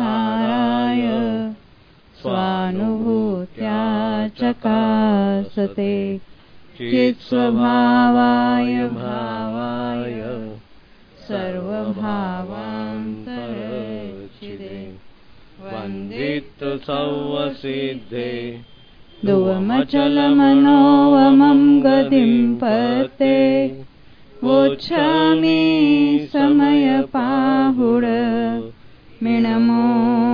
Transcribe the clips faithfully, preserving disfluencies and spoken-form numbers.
साराय स्वानुभूत्या चकासते चित्स्वभावाय भावाय सर्वभावान्तरचिदे वन्दित सर्वसिद्धे ध्रुवमचलमनोवमं गतिं पते वोच्छामि समयपाहुड मिणमो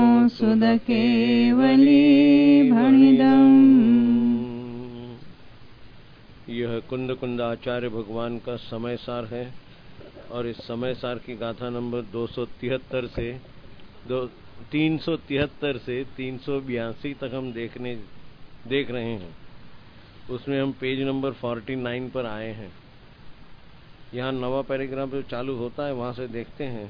सुदकेवली भणिदम्। यह कुंद कुंदाचार्य भगवान का समय सार है और इस समय सार की गाथा नंबर दो सौ तिहत्तर से दो तीन सौ तिहत्तर से तीन सौ बयासी तक हम देखने देख रहे हैं। उसमें हम पेज नंबर उनचास पर आए हैं। यहाँ नवा पैराग्राफ जो चालू होता है वहां से देखते हैं।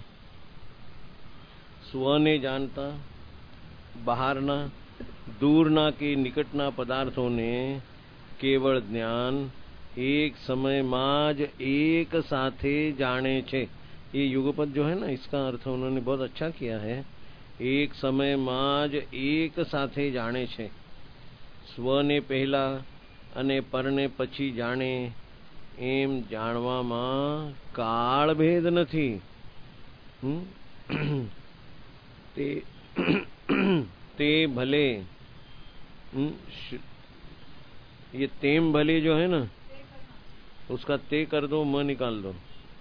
स्व ने जानता, बाहर ना, दूर ना के निकट ना पदार्थों ने केवल ज्ञान एक समय माज एक साथे जाने छे। ये युगपद जो है ना, इसका अर्थ उन्होंने बहुत अच्छा किया है। एक समय माज एक साथे जाने छे। स्व ने पहला अने परने पछी जाने एम जाणवामां काल भेद नथी। ते ते भले ये तेम भले जो है ना, उसका ते कर दो, म निकाल दो,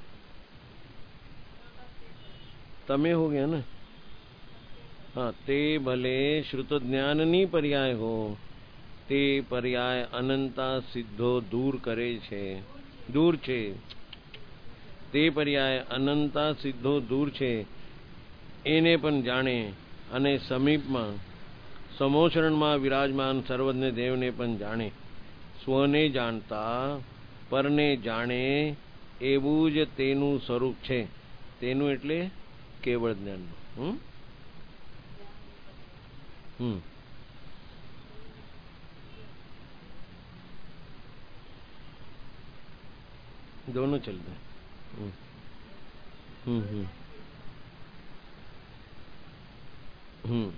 तमे हो गया ना। हाँ, ते भले श्रुत ज्ञाननी पर्याय हो, ते पर्याय अनंता सिद्धो दूर करे छे, दूर छे। ते पर्याय अनंता सिद्धो दूर छे एने पण जाणे अने समीपमां समोचरणमां विराजमान सर्वज्ञ देवने पण जाणे। स्वने जाणता परने जाणे एवुं ज तेनुं स्वरूप छे। तेनुं एटले केवल ज्ञान। हम्म हम्म दोनों चलते हैं। हम्म हम्म हम्म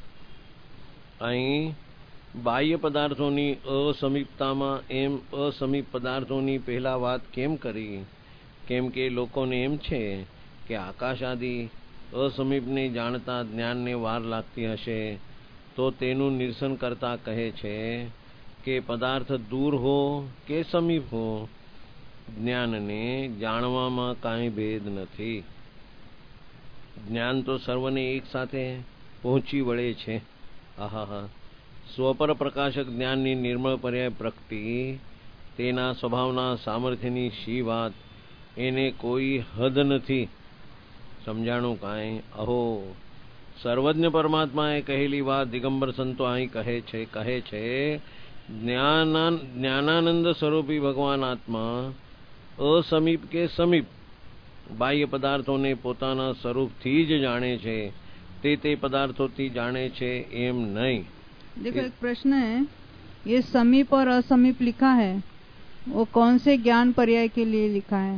અહીં બાહ્ય પદાર્થોની અસમીપતામાં એમ અસમીપ પદાર્થોની પહેલા વાત કેમ કરી? કેમ કે લોકોને એમ છે કે આકાશ આદિ અસમીપને જાણતા જ્ઞાનને વાર લાગતી હશે, તો તેનું નિરસન કરતા કહે છે કે પદાર્થ દૂર હો કે સમીપ હો, જ્ઞાનને જાણવામાં કાંઈ ભેદ નથી। જ્ઞાન તો સર્વને એક સાથે પહોંચી વળે છે। આહા, સ્વપર પ્રકાશક જ્ઞાનની નિર્મળ પર્યાય પ્રકટી, તેના સ્વભાવના સામર્થ્યની શી વાત, એને કોઈ હદ નથી। સમજાણું કાંઈ? અહો, સર્વજ્ઞ પરમાત્માએ કહેલી વાત દિગંબર સંતો અહીં કહે છે કહે છે જ્ઞાના જ્ઞાનાનંદ સ્વરૂપી ભગવાન આત્મા અસમીપ કે સમીપ બાહ્ય પદાર્થોને પોતાના સ્વરૂપથી જ જાણે છે, તે તે પદાर्थोથી जाने छे एम नहीं। देखो, एक प्रश्न है, ये समीप और असमीप लिखा है, वो कौन से ज्ञान पर्याय के लिए लिखा है?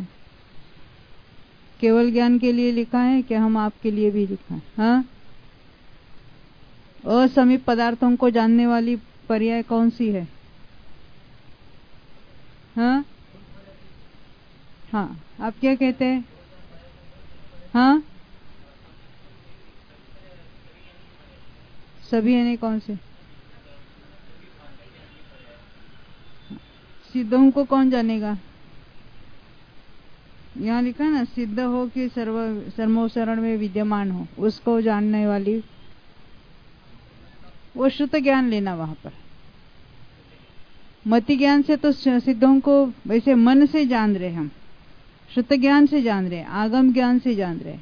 केवल ज्ञान के लिए लिखा है कि हम आपके लिए भी लिखा है? हाँ, असमीप पदार्थों को जानने वाली पर्याय कौन सी है? हाँ हाँ, आप क्या कहते हैं? हाँ, सभी है नहीं, कौन से? सिद्धों को कौन जानेगा? यहाँ लिखा है ना, सिद्ध हो कि सर्व सर्वोचरण में विद्यमान हो, उसको जानने वाली, वो शुद्ध ज्ञान लेना वहां पर। मति ज्ञान से तो सिद्धों को वैसे मन से जान रहे, हम शुद्ध ज्ञान से जान रहे, आगम ज्ञान से जान रहे,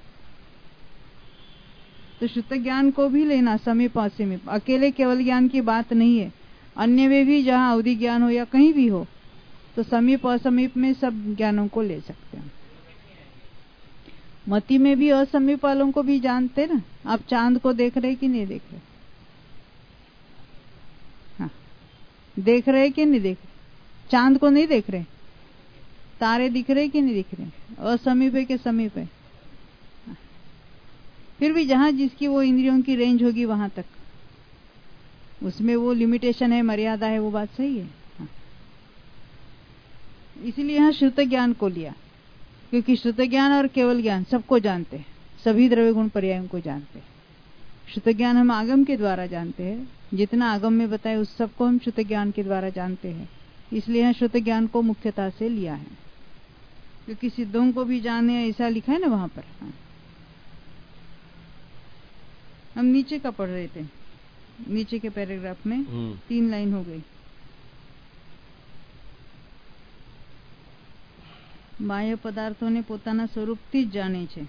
तो शुद्ध ज्ञान को भी लेना, समीप असमीप। अकेले केवल ज्ञान की बात नहीं है, अन्य में भी जहाँ अवधि ज्ञान हो या कहीं भी हो, तो समीप असमीप में सब ज्ञानों को ले सकते हैं। मति में भी असमीप वालों को भी जानते ना। आप चांद को देख रहे कि नहीं देख रहे? हाँ, देख रहे कि नहीं देख रहे? चांद को नहीं देख रहे, तारे दिख रहे कि नहीं दिख रहे? असमीप है कि समीप है? फिर भी जहां जिसकी वो इंद्रियों की रेंज होगी वहां तक, उसमें वो लिमिटेशन है, मर्यादा है, वो बात सही है। हाँ। इसीलिए यहाँ श्रुत ज्ञान को लिया, क्योंकि श्रुत ज्ञान और केवल ज्ञान सबको जानते हैं, सभी द्रव्य गुण पर्यायों को जानते हैं। श्रुत ज्ञान हम आगम के द्वारा जानते हैं, जितना आगम में बताए उस सबको हम श्रुत ज्ञान के द्वारा जानते हैं। इसलिए यहाँ श्रुत ज्ञान को मुख्यता से लिया है, क्योंकि सिद्धों को भी जाने ऐसा लिखा है ना वहां पर। हाँ। हम नीचे का पढ़ रहे थे, नीचे के पैराग्राफ में तीन लाइन हो गई। બાહ્ય પદાર્થોને પોતાના સ્વરૂપથી જ જાણે છે।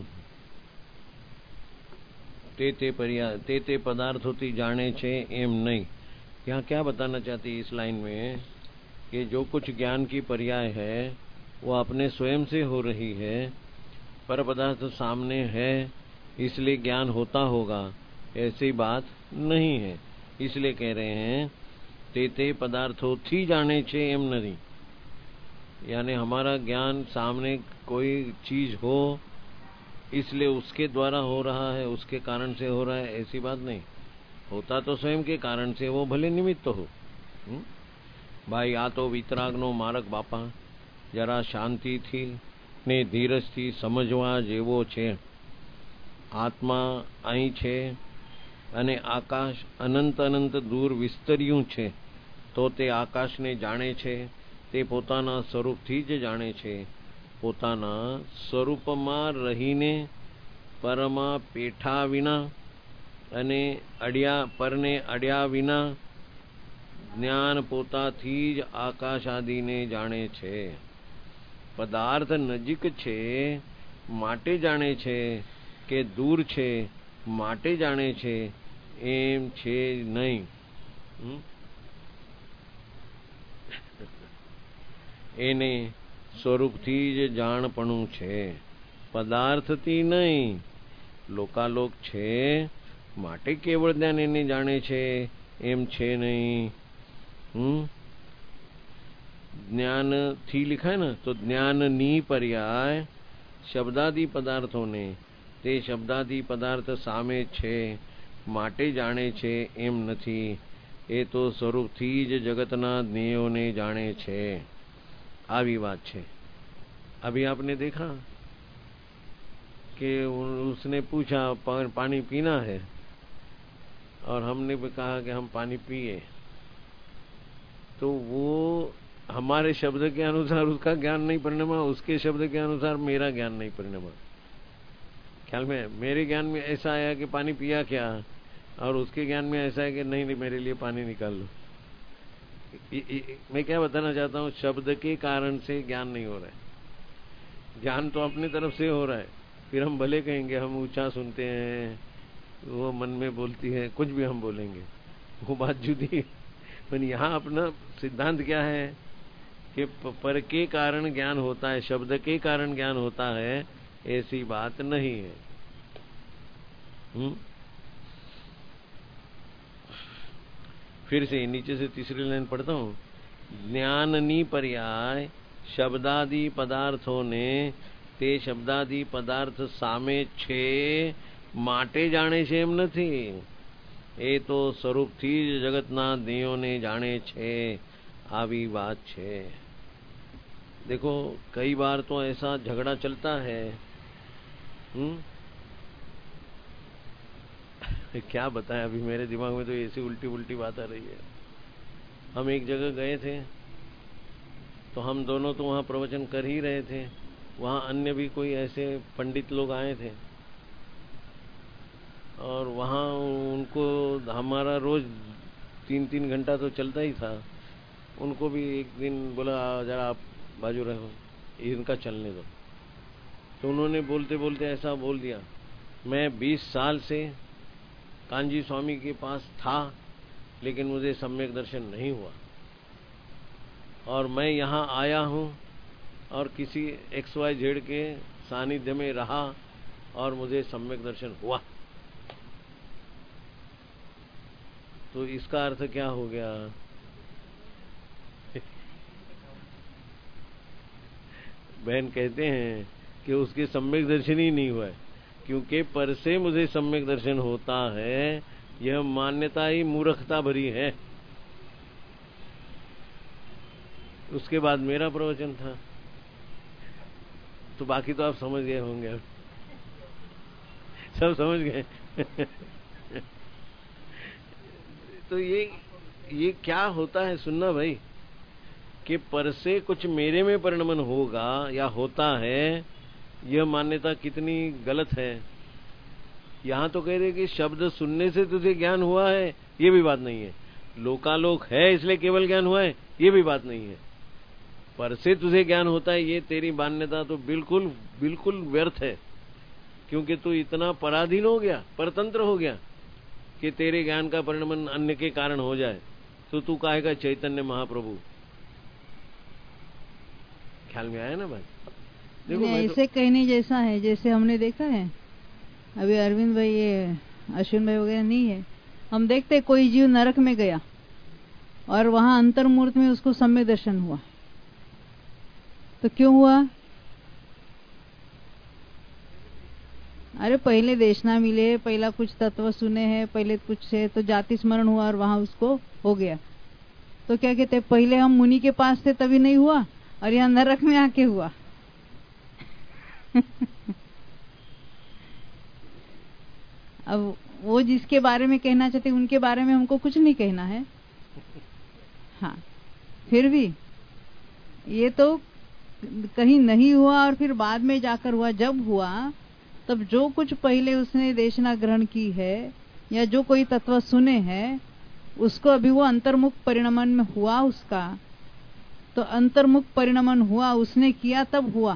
તે તે पर्याय તે તે पदार्थों जाने छे एम नहीं। यहाँ क्या बताना चाहती है इस लाइन में कि जो कुछ ज्ञान की पर्याय है वो अपने स्वयं से हो रही है, पर पदार्थ सामने है इसलिए ज्ञान होता होगा, ऐसी बात नहीं है। इसलिए कह रहे हैं ते ते पदार्थों थी जाने छे एम नहीं, यानी हमारा ज्ञान सामने कोई चीज हो इसलिए उसके द्वारा हो रहा है, उसके कारण से हो रहा है, ऐसी बात नहीं। होता तो स्वयं के कारण से, वो भले निमित्त हो। भाई आ तो वितरागनो मार्ग बापा जरा शांति थी ने धीरज थी समझवा जेवो छे। आत्मा અહીં છે અને આકાશ અનંત અનંત દૂર વિસ્તર્યું છે, તો તે આકાશને જાણે છે, તે પોતાના સ્વરૂપથી જ જાણે છે। પોતાના સ્વરૂપમાં રહીને પરમાં પેઠા વિના અને અડ્યા પરને અડ્યા વિના જ્ઞાન પોતાથી જ આકાશ આદિને જાણે છે। પદાર્થ નજીક છે માટે જાણે છે કે દૂર છે માટે જાણે છે એમ છે નહીં। એને સ્વરૂપથી જ જાણપણું છે, પદાર્થથી નહીં। લોકાલોક છે માટે કેવળ જ્ઞાન એને જાણે છે એમ છે નહીં। હમ જ્ઞાન થી लिखा है ना, तो ज्ञाननी पर्याय शब्दादि पदार्थों ने તે શબ્દાદિ પદાર્થ સામે છે માટે જાણે છે એમ નથી। એ તો સ્વરૂપથી જ જગતના જ્ઞેયોને જાણે છે। આવી વાત છે। अभी आपने देखा कि उसने पूछा पानी पीना है और हमने भी कहा कि हम पानी पिए, तो वो हमारे शब्द के अनुसार उसका ज्ञान नहीं परिणमा, उसके शब्द के अनुसार मेरा ज्ञान नहीं परिणमा। ख्याल में मेरे ज्ञान में ऐसा आया कि पानी पिया क्या, और उसके ज्ञान में ऐसा है कि नहीं नहीं मेरे लिए पानी निकाल लो। मैं क्या बताना चाहता हूँ, शब्द के कारण से ज्ञान नहीं हो रहा है, ज्ञान तो अपनी तरफ से हो रहा है। फिर हम भले कहेंगे हम ऊंचा सुनते हैं, वो मन में बोलती है, कुछ भी हम बोलेंगे, वो बात जुदी है। पर यहाँ अपना सिद्धांत क्या है कि पर के कारण ज्ञान होता है, शब्द के कारण ज्ञान होता है, ऐसी बात नहीं है। हुँ? फिर से नीचे से तीसरी लाइन पढ़ता हूँ। ज्ञाननी पर्याय शब्दादि पदार्थों ने તે શબ્દાદિ પદાર્થ સામે છે માટે જાણે છે એમ નથી। એ તો સ્વરૂપથી જ જગતના જ્ઞેયોને જાણે છે, આવી વાત છે। देखो कई बार तो ऐसा झगड़ा चलता है। हुँ? क्या बताएं, अभी मेरे दिमाग में तो ऐसी उल्टी उल्टी बात आ रही है। हम एक जगह गए थे तो हम दोनों तो वहाँ प्रवचन कर ही रहे थे, वहाँ अन्य भी कोई ऐसे पंडित लोग आए थे और वहाँ उनको हमारा रोज तीन तीन घंटा तो चलता ही था। उनको भी एक दिन बोला जरा आप बाजू रहो, इनका चलने दो। तो उन्होंने बोलते बोलते ऐसा बोल दिया, मैं बीस साल से कांजी स्वामी के पास था लेकिन मुझे सम्यक दर्शन नहीं हुआ, और मैं यहाँ आया हूँ और किसी एक्स वाई जेड के सानिध्य में रहा और मुझे सम्यक दर्शन हुआ। तो इसका अर्थ क्या हो गया? बहन कहते हैं कि उसके सम्यक दर्शन ही नहीं हुआ है, क्योंकि पर से मुझे सम्यक दर्शन होता है, यह मान्यता ही मूर्खता भरी है। उसके बाद मेरा प्रवचन था, तो बाकी तो आप समझ गए होंगे, अब सब समझ गए। तो ये ये क्या होता है, सुनना भाई, कि पर से कुछ मेरे में परिणमन होगा या होता है, यह मान्यता कितनी गलत है। यहां तो कह रहे कि शब्द सुनने से तुझे ज्ञान हुआ है, ये भी बात नहीं है। लोकालोक है इसलिए केवल ज्ञान हुआ है, ये भी बात नहीं है। पर से तुझे ज्ञान होता है, ये तेरी मान्यता तो बिल्कुल बिल्कुल व्यर्थ है, क्योंकि तू इतना पराधीन हो गया, परतंत्र हो गया कि तेरे ज्ञान का परिणमन अन्य के कारण हो जाए। तो तू कहेगा चैतन्य महाप्रभु। ख्याल में आया ना बात? देखो ऐसे तो... कहने जैसा है, जैसे हमने देखा है अभी अरविंद भाई, ये अश्विन भाई वगैरह नहीं है, हम देखते कोई जीव नरक में गया और वहां अंतर्मूर्त में उसको सम्यक दर्शन हुआ, तो क्यों हुआ? अरे पहले देशना मिले, पहला कुछ तत्व सुने हैं, पहले कुछ है तो जाति स्मरण हुआ और वहां उसको हो गया। तो क्या कहते, पहले हम मुनि के पास थे तभी नहीं हुआ और यहाँ नरक में आके हुआ। अब वो जिसके बारे में कहना चाहते उनके बारे में हमको कुछ नहीं कहना है। हाँ, फिर भी ये तो कहीं नहीं हुआ और फिर बाद में जाकर हुआ। जब हुआ तब जो कुछ पहले उसने देशना ग्रहण की है या जो कोई तत्व सुने हैं, उसको अभी वो अंतर्मुख परिणमन में हुआ उसका, तो अंतर्मुख परिणमन हुआ, उसने किया तब हुआ,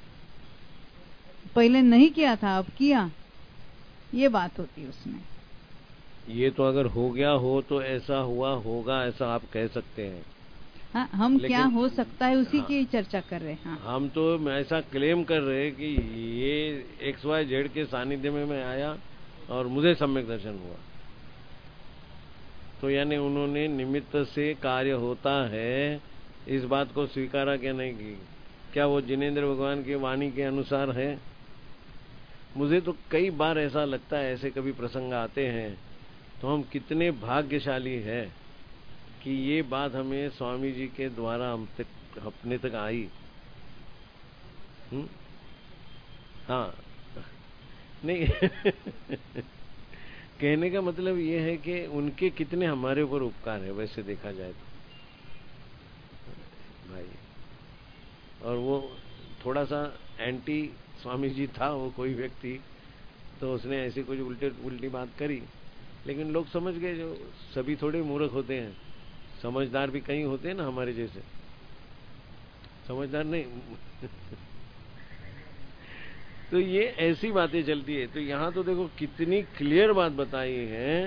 पहले नहीं किया था अब किया, ये बात होती है उसमें। ये तो अगर हो गया हो तो ऐसा हुआ होगा, ऐसा आप कह सकते हैं। हाँ, हम क्या हो सकता है उसी हाँ, की चर्चा कर रहे हैं। हाँ। हम तो ऐसा क्लेम कर रहे हैं कि ये एक्स वाई जेड के सानिध्य में मैं आया और मुझे सम्यक दर्शन हुआ, तो यानी उन्होंने निमित्त से कार्य होता है इस बात को स्वीकारा क्या नहीं की? क्या वो जिनेंद्र भगवान की वाणी के अनुसार है? मुझे तो कई बार ऐसा लगता है, ऐसे कभी प्रसंग आते हैं तो हम कितने भाग्यशाली है कि ये बात हमें स्वामी जी के द्वारा हम तक अपने तक आई। हुँ? हाँ नहीं कहने का मतलब ये है कि उनके कितने हमारे ऊपर उपकार है, वैसे देखा जाए तो भाई। और वो थोड़ा सा एंटी स्वामी जी था वो कोई व्यक्ति, तो उसने ऐसी कुछ उल्टे उल्टी बात करी, लेकिन लोग समझ गए। जो सभी थोड़े मूर्ख होते हैं, समझदार भी कई होते हैं ना हमारे जैसे, समझदार नहीं। तो ये ऐसी बातें चलती है। तो यहां तो देखो कितनी क्लियर बात बताई है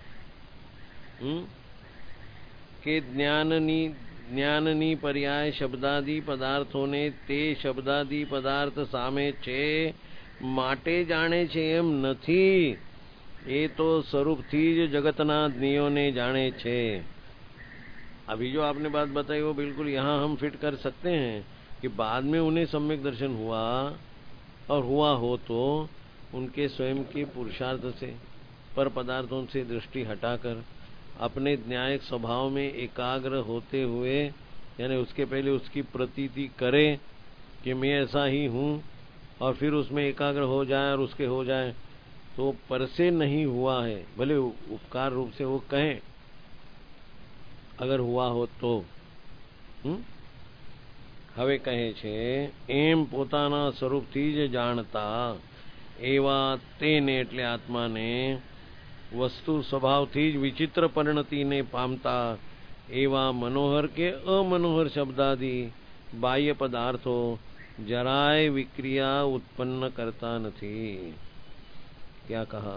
कि ज्ञाननी ज्ञाननी पर्याय शब्दादि पदार्थों ने ते शब्दादि पदार्थ सामे छे माटे जाने छे एम नथी, ये तो स्वरूप थी जो जगतना ज्ञों ने जाने छे। अभी जो आपने बात बताई वो बिल्कुल यहाँ हम फिट कर सकते हैं कि बाद में उन्हें सम्यक दर्शन हुआ और हुआ हो तो उनके स्वयं के पुरुषार्थ से, पर पदार्थों से दृष्टि हटाकर अपने न्यायिक स्वभाव में एकाग्र होते हुए, यानी उसके पहले उसकी प्रतीति करे कि मैं ऐसा ही हूँ और फिर उसमें एकाग्र हो जाए और उसके हो जाए, तो पर से नहीं हुआ है। भले उपकार रूप से वो कहें अगर हुआ हो तो। हम्म હવે કહે છે એમ પોતાના સ્વરૂપથી જ જાણતા એવા તેને એટલે આત્માને વસ્તુ સ્વભાવથી જ વિચિત્ર પરિણતિને પામતા એવા મનોહર કે અમનોહર શબ્દાદિ બાહ્ય પદાર્થો જરાય વિક્રિયા उत्पन्न करता નથી। क्या कहा?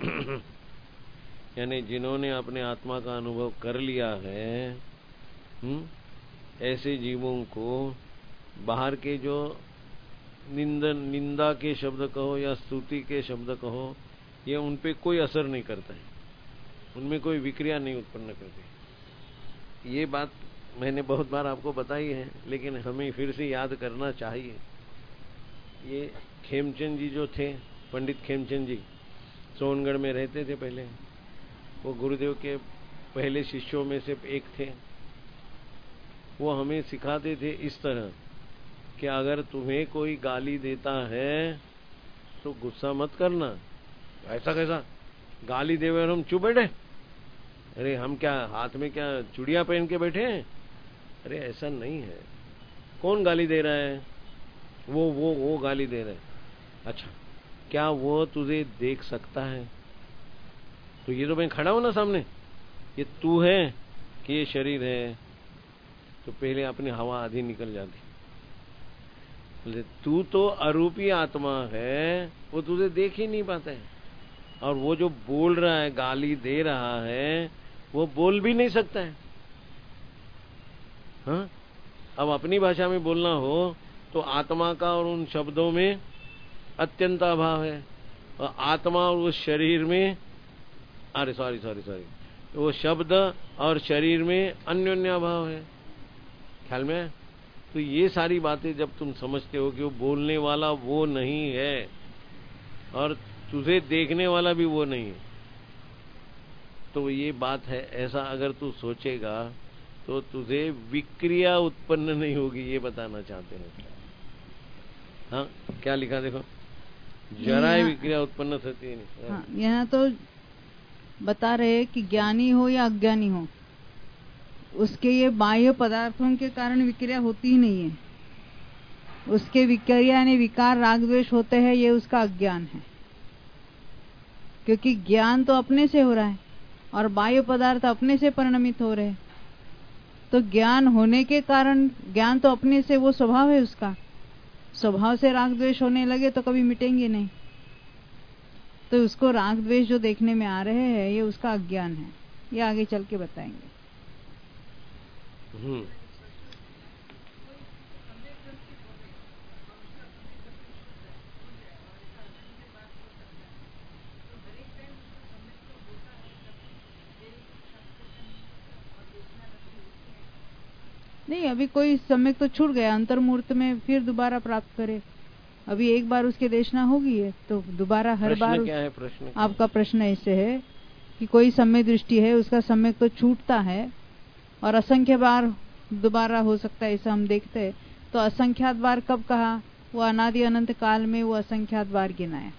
यानी जिन्होंने अपने आत्मा का अनुभव कर लिया है, हुँ? ऐसे जीवों को बाहर के जो निंदा निंदा के शब्द कहो या स्तुति के शब्द कहो, ये उन पे कोई असर नहीं करता है, उनमें कोई विक्रिया नहीं उत्पन्न करती। ये बात मैंने बहुत बार आपको बताई है, लेकिन हमें फिर से याद करना चाहिए। ये खेमचंद जी जो थे पंडित खेमचंद जी सोनगढ़ में रहते थे पहले। वो गुरुदेव के पहले शिष्यों में से एक थे। वो हमें सिखाते थे इस तरह कि अगर तुम्हें कोई गाली देता है तो गुस्सा मत करना। ऐसा कैसा गाली देवे और हम चुप बैठे? अरे हम क्या हाथ में क्या चूड़ियां पहन के बैठे हैं? अरे ऐसा नहीं है। कौन गाली दे रहा है? वो वो वो गाली दे रहा है। अच्छा, क्या वो तुझे देख सकता है? तो ये तो मैं खड़ा हूं ना सामने, ये तू है कि ये शरीर है? तो पहले अपनी हवा आधी निकल जाती। बोले तू तो अरूपी आत्मा है, वो तुझे देख ही नहीं पाता है। और वो जो बोल रहा है, गाली दे रहा है, वो बोल भी नहीं सकता है। हाँ, अब अपनी भाषा में बोलना हो तो आत्मा का और उन शब्दों में अत्यंत अभाव है, और आत्मा और उस शरीर में, अरे सॉरी सॉरी सॉरी वो शब्द और शरीर में अन्योन्य अभाव है। ख्याल में है? तो ये सारी बातें जब तुम समझते हो कि वो बोलने वाला वो नहीं है और तुझे देखने वाला भी वो नहीं है, तो ये बात है। ऐसा अगर तू सोचेगा तो तुझे विक्रिया उत्पन्न नहीं होगी, ये बताना चाहते हैं। हाँ, क्या लिखा देखो, जरा ही विक्रिया उत्पन्न होती नहीं। हाँ, यहाँ तो बता रहे कि ज्ञानी हो या अज्ञानी हो, उसके ये बाह्य पदार्थों के कारण विक्रिया होती ही नहीं है। उसके विक्रिया यानी विकार राग द्वेष होते हैं, ये उसका अज्ञान है। क्योंकि ज्ञान तो अपने से हो रहा है और बाह्य पदार्थ अपने से परिणमित हो रहे हैं। तो ज्ञान होने के कारण, ज्ञान तो अपने से, वो स्वभाव है उसका, स्वभाव से राग द्वेष होने लगे तो कभी मिटेंगे नहीं। तो उसको राग द्वेष जो देखने में आ रहे हैं, ये उसका अज्ञान है। ये आगे चल के बताएंगे। हम्म नहीं, अभी कोई सम्यक तो छूट गया, अंतर्मूर्त में फिर दोबारा प्राप्त करे। अभी एक बार उसके देशना होगी है तो दोबारा हर बार। क्या है प्रश्न? आपका प्रश्न ऐसे है कि कोई सम्यक दृष्टि है, उसका सम्यक तो छूटता है और असंख्य बार दोबारा हो सकता है, ऐसा हम देखते हैं। तो असंख्यात बार कब कहा? वो अनादि अनंत काल में वो असंख्यात बार गिनाया।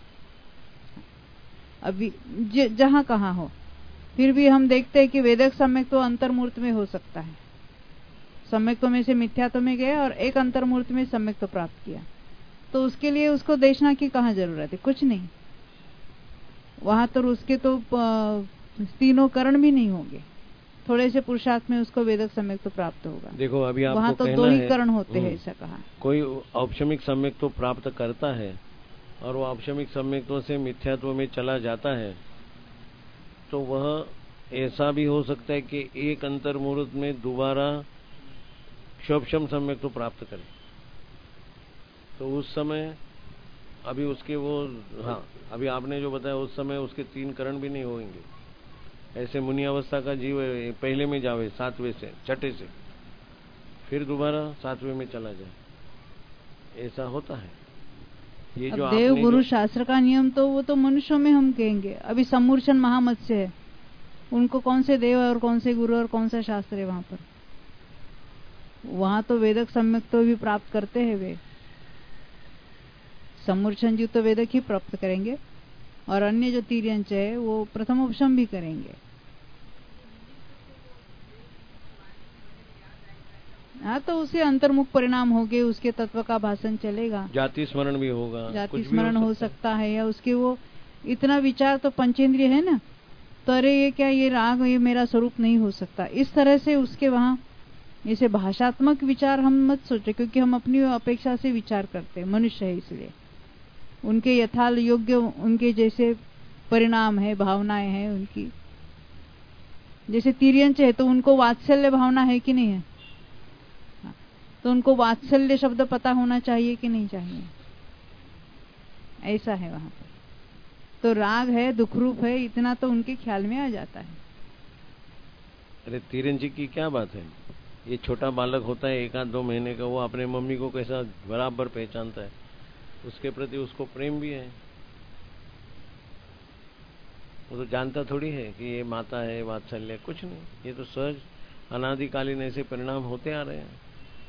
अभी जहां कहा हो, फिर भी हम देखते हैं कि वेदक सम्यक तो अंतर्मूर्त में हो सकता है। सम्यक्तों में से मिथ्यात्व में गए और एक अंतर्मूर्त में सम्यक तो प्राप्त किया, तो उसके लिए उसको देशना की कहाँ जरूरत है? कुछ नहीं। वहां तो उसके तो तीनों करण भी नहीं होंगे, थोड़े से पुरुषार्थ में उसको वेदक सम्यक तो प्राप्त होगा। देखो अभी आपको वहां तो दो ही करण होते हैं, ऐसा कहा। कोई औपशमिक सम्यक तो प्राप्त करता है और वो औपशमिक सम्यक्तों से मिथ्यात्व में चला जाता है, तो वह ऐसा भी हो सकता है कि एक अंतर्मुहूर्त में दोबारा शोभशम सम्यक तो प्राप्त करे। तो उस समय अभी उसके वो, हाँ अभी आपने जो बताया उस समय उसके तीन करण भी नहीं होंगे। ऐसे मुनि अवस्था का जीव पहले में जावे सातवें से, छठे से, फिर दोबारा सातवें में चला जाए, ऐसा होता है। ये जो देव गुरु शास्त्र का नियम तो वो तो मनुष्यों में हम कहेंगे। अभी सम्मूर्छन महामत्स्य है, उनको कौन से देव और कौन से गुरु और कौन सा शास्त्र है वहां पर? वहां तो वेदक सम्यक तो भी प्राप्त करते हैं वे। सम्मूर्छन जी तो वेदक ही प्राप्त करेंगे और अन्य जो तीर्यंच है वो प्रथम उपशम भी करेंगे। हाँ, तो उसे अंतर्मुख परिणाम होंगे, उसके तत्व का भाषण चलेगा, जाति स्मरण भी होगा, जाति स्मरण हो सकता है, या उसके वो इतना विचार तो पंचेंद्रिय है ना, तो अरे ये क्या, ये राग, ये मेरा स्वरूप नहीं हो सकता, इस तरह से उसके वहां इसे भाषात्मक विचार हम मत सोचे, क्योंकि हम अपनी अपेक्षा से विचार करते हैं, मनुष्य है इसलिए। उनके यथाल योग्य उनके जैसे परिणाम है, भावनाएं हैं उनकी। जैसे तिर्यंच है तो उनको वात्सल्य भावना है कि नहीं है? तो उनको वात्सल्य शब्द पता होना चाहिए कि नहीं चाहिए? ऐसा है वहां पर। तो राग है, दुख रूप है, इतना तो उनके ख्याल में आ जाता है। अरे तिरंज जी की क्या बात है? ये छोटा बालक होता है एक आध दो महीने का, वो अपने मम्मी को कैसा बराबर पहचानता है, उसके प्रति उसको प्रेम भी है, वो तो जानता थोड़ी है कि ये माता है, वात्सल्य, कुछ नहीं। ये तो सहज अनादिकालीन ऐसे परिणाम होते आ रहे हैं।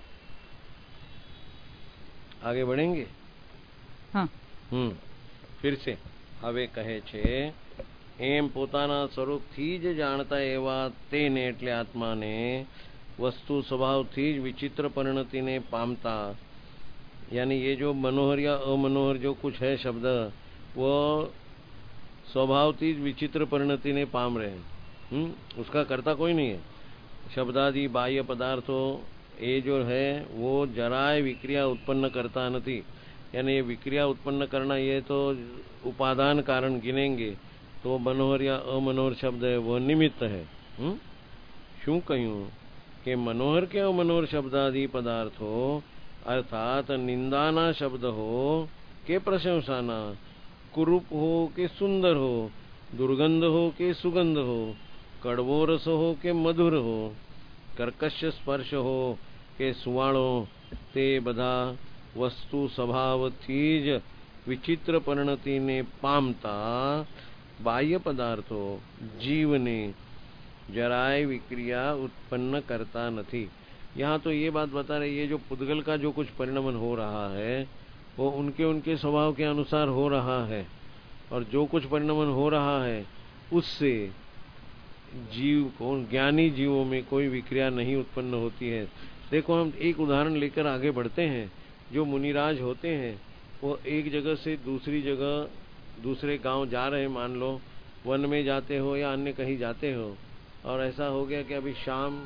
आगे बढ़ेंगे। हाँ। हम्म फिर से હવે કહે છે એમ પોતાના સ્વરૂપથી જ જાણતા એવા તેને એટલે આત્માને वस्तु स्वभावથી જ विचित्र परिणतिने पामता, यानी ये जो मनोहर या अमनोहर जो कुछ है शब्द, वो स्वभावથી જ विचित्र परिणतिने पाम रहे हैं। हम्म उसका कर्ता कोई नहीं है। शब्दादि बाह्य पदार्थों ये जो है वो जराय विक्रिया उत्पन्न करता नहीं, यानी ये विक्रिया उत्पन्न करना ये तो उपादान कारण गिनेंगे तो मनोहर या अमनोहर शब्द है वो निमित्त है। हम्म शू कहूं कि मनोहर के अमनोहर शब्दादि पदार्थो अर्थात निंदाना शब्द हो के प्रशंसाना, कुरूप हो के सुंदर हो, दुर्गंध हो के सुगंध हो, कड़वो रस हो के मधुर हो, कर्कश स्पर्श हो के सुवाणो, ते बधा वस्तु स्वभावથી જ વિચિત્ર પરિણતિને પામતા बाह्य पदार्थो जीवने जराय विक्रिया उत्पन्न करता नहीं। यहाँ तो ये बात बता रहे, ये जो पुद्गल का जो कुछ परिणमन हो रहा है वो उनके उनके स्वभाव के अनुसार हो रहा है, और जो कुछ परिणमन हो रहा है उससे जीव को, ज्ञानी जीवों में कोई विक्रिया नहीं उत्पन्न होती है। देखो हम एक उदाहरण लेकर आगे बढ़ते हैं। जो मुनिराज होते हैं वो एक जगह से दूसरी जगह, दूसरे गांव जा रहे, मान लो वन में जाते हो या अन्य कहीं जाते हो, और ऐसा हो गया कि अभी शाम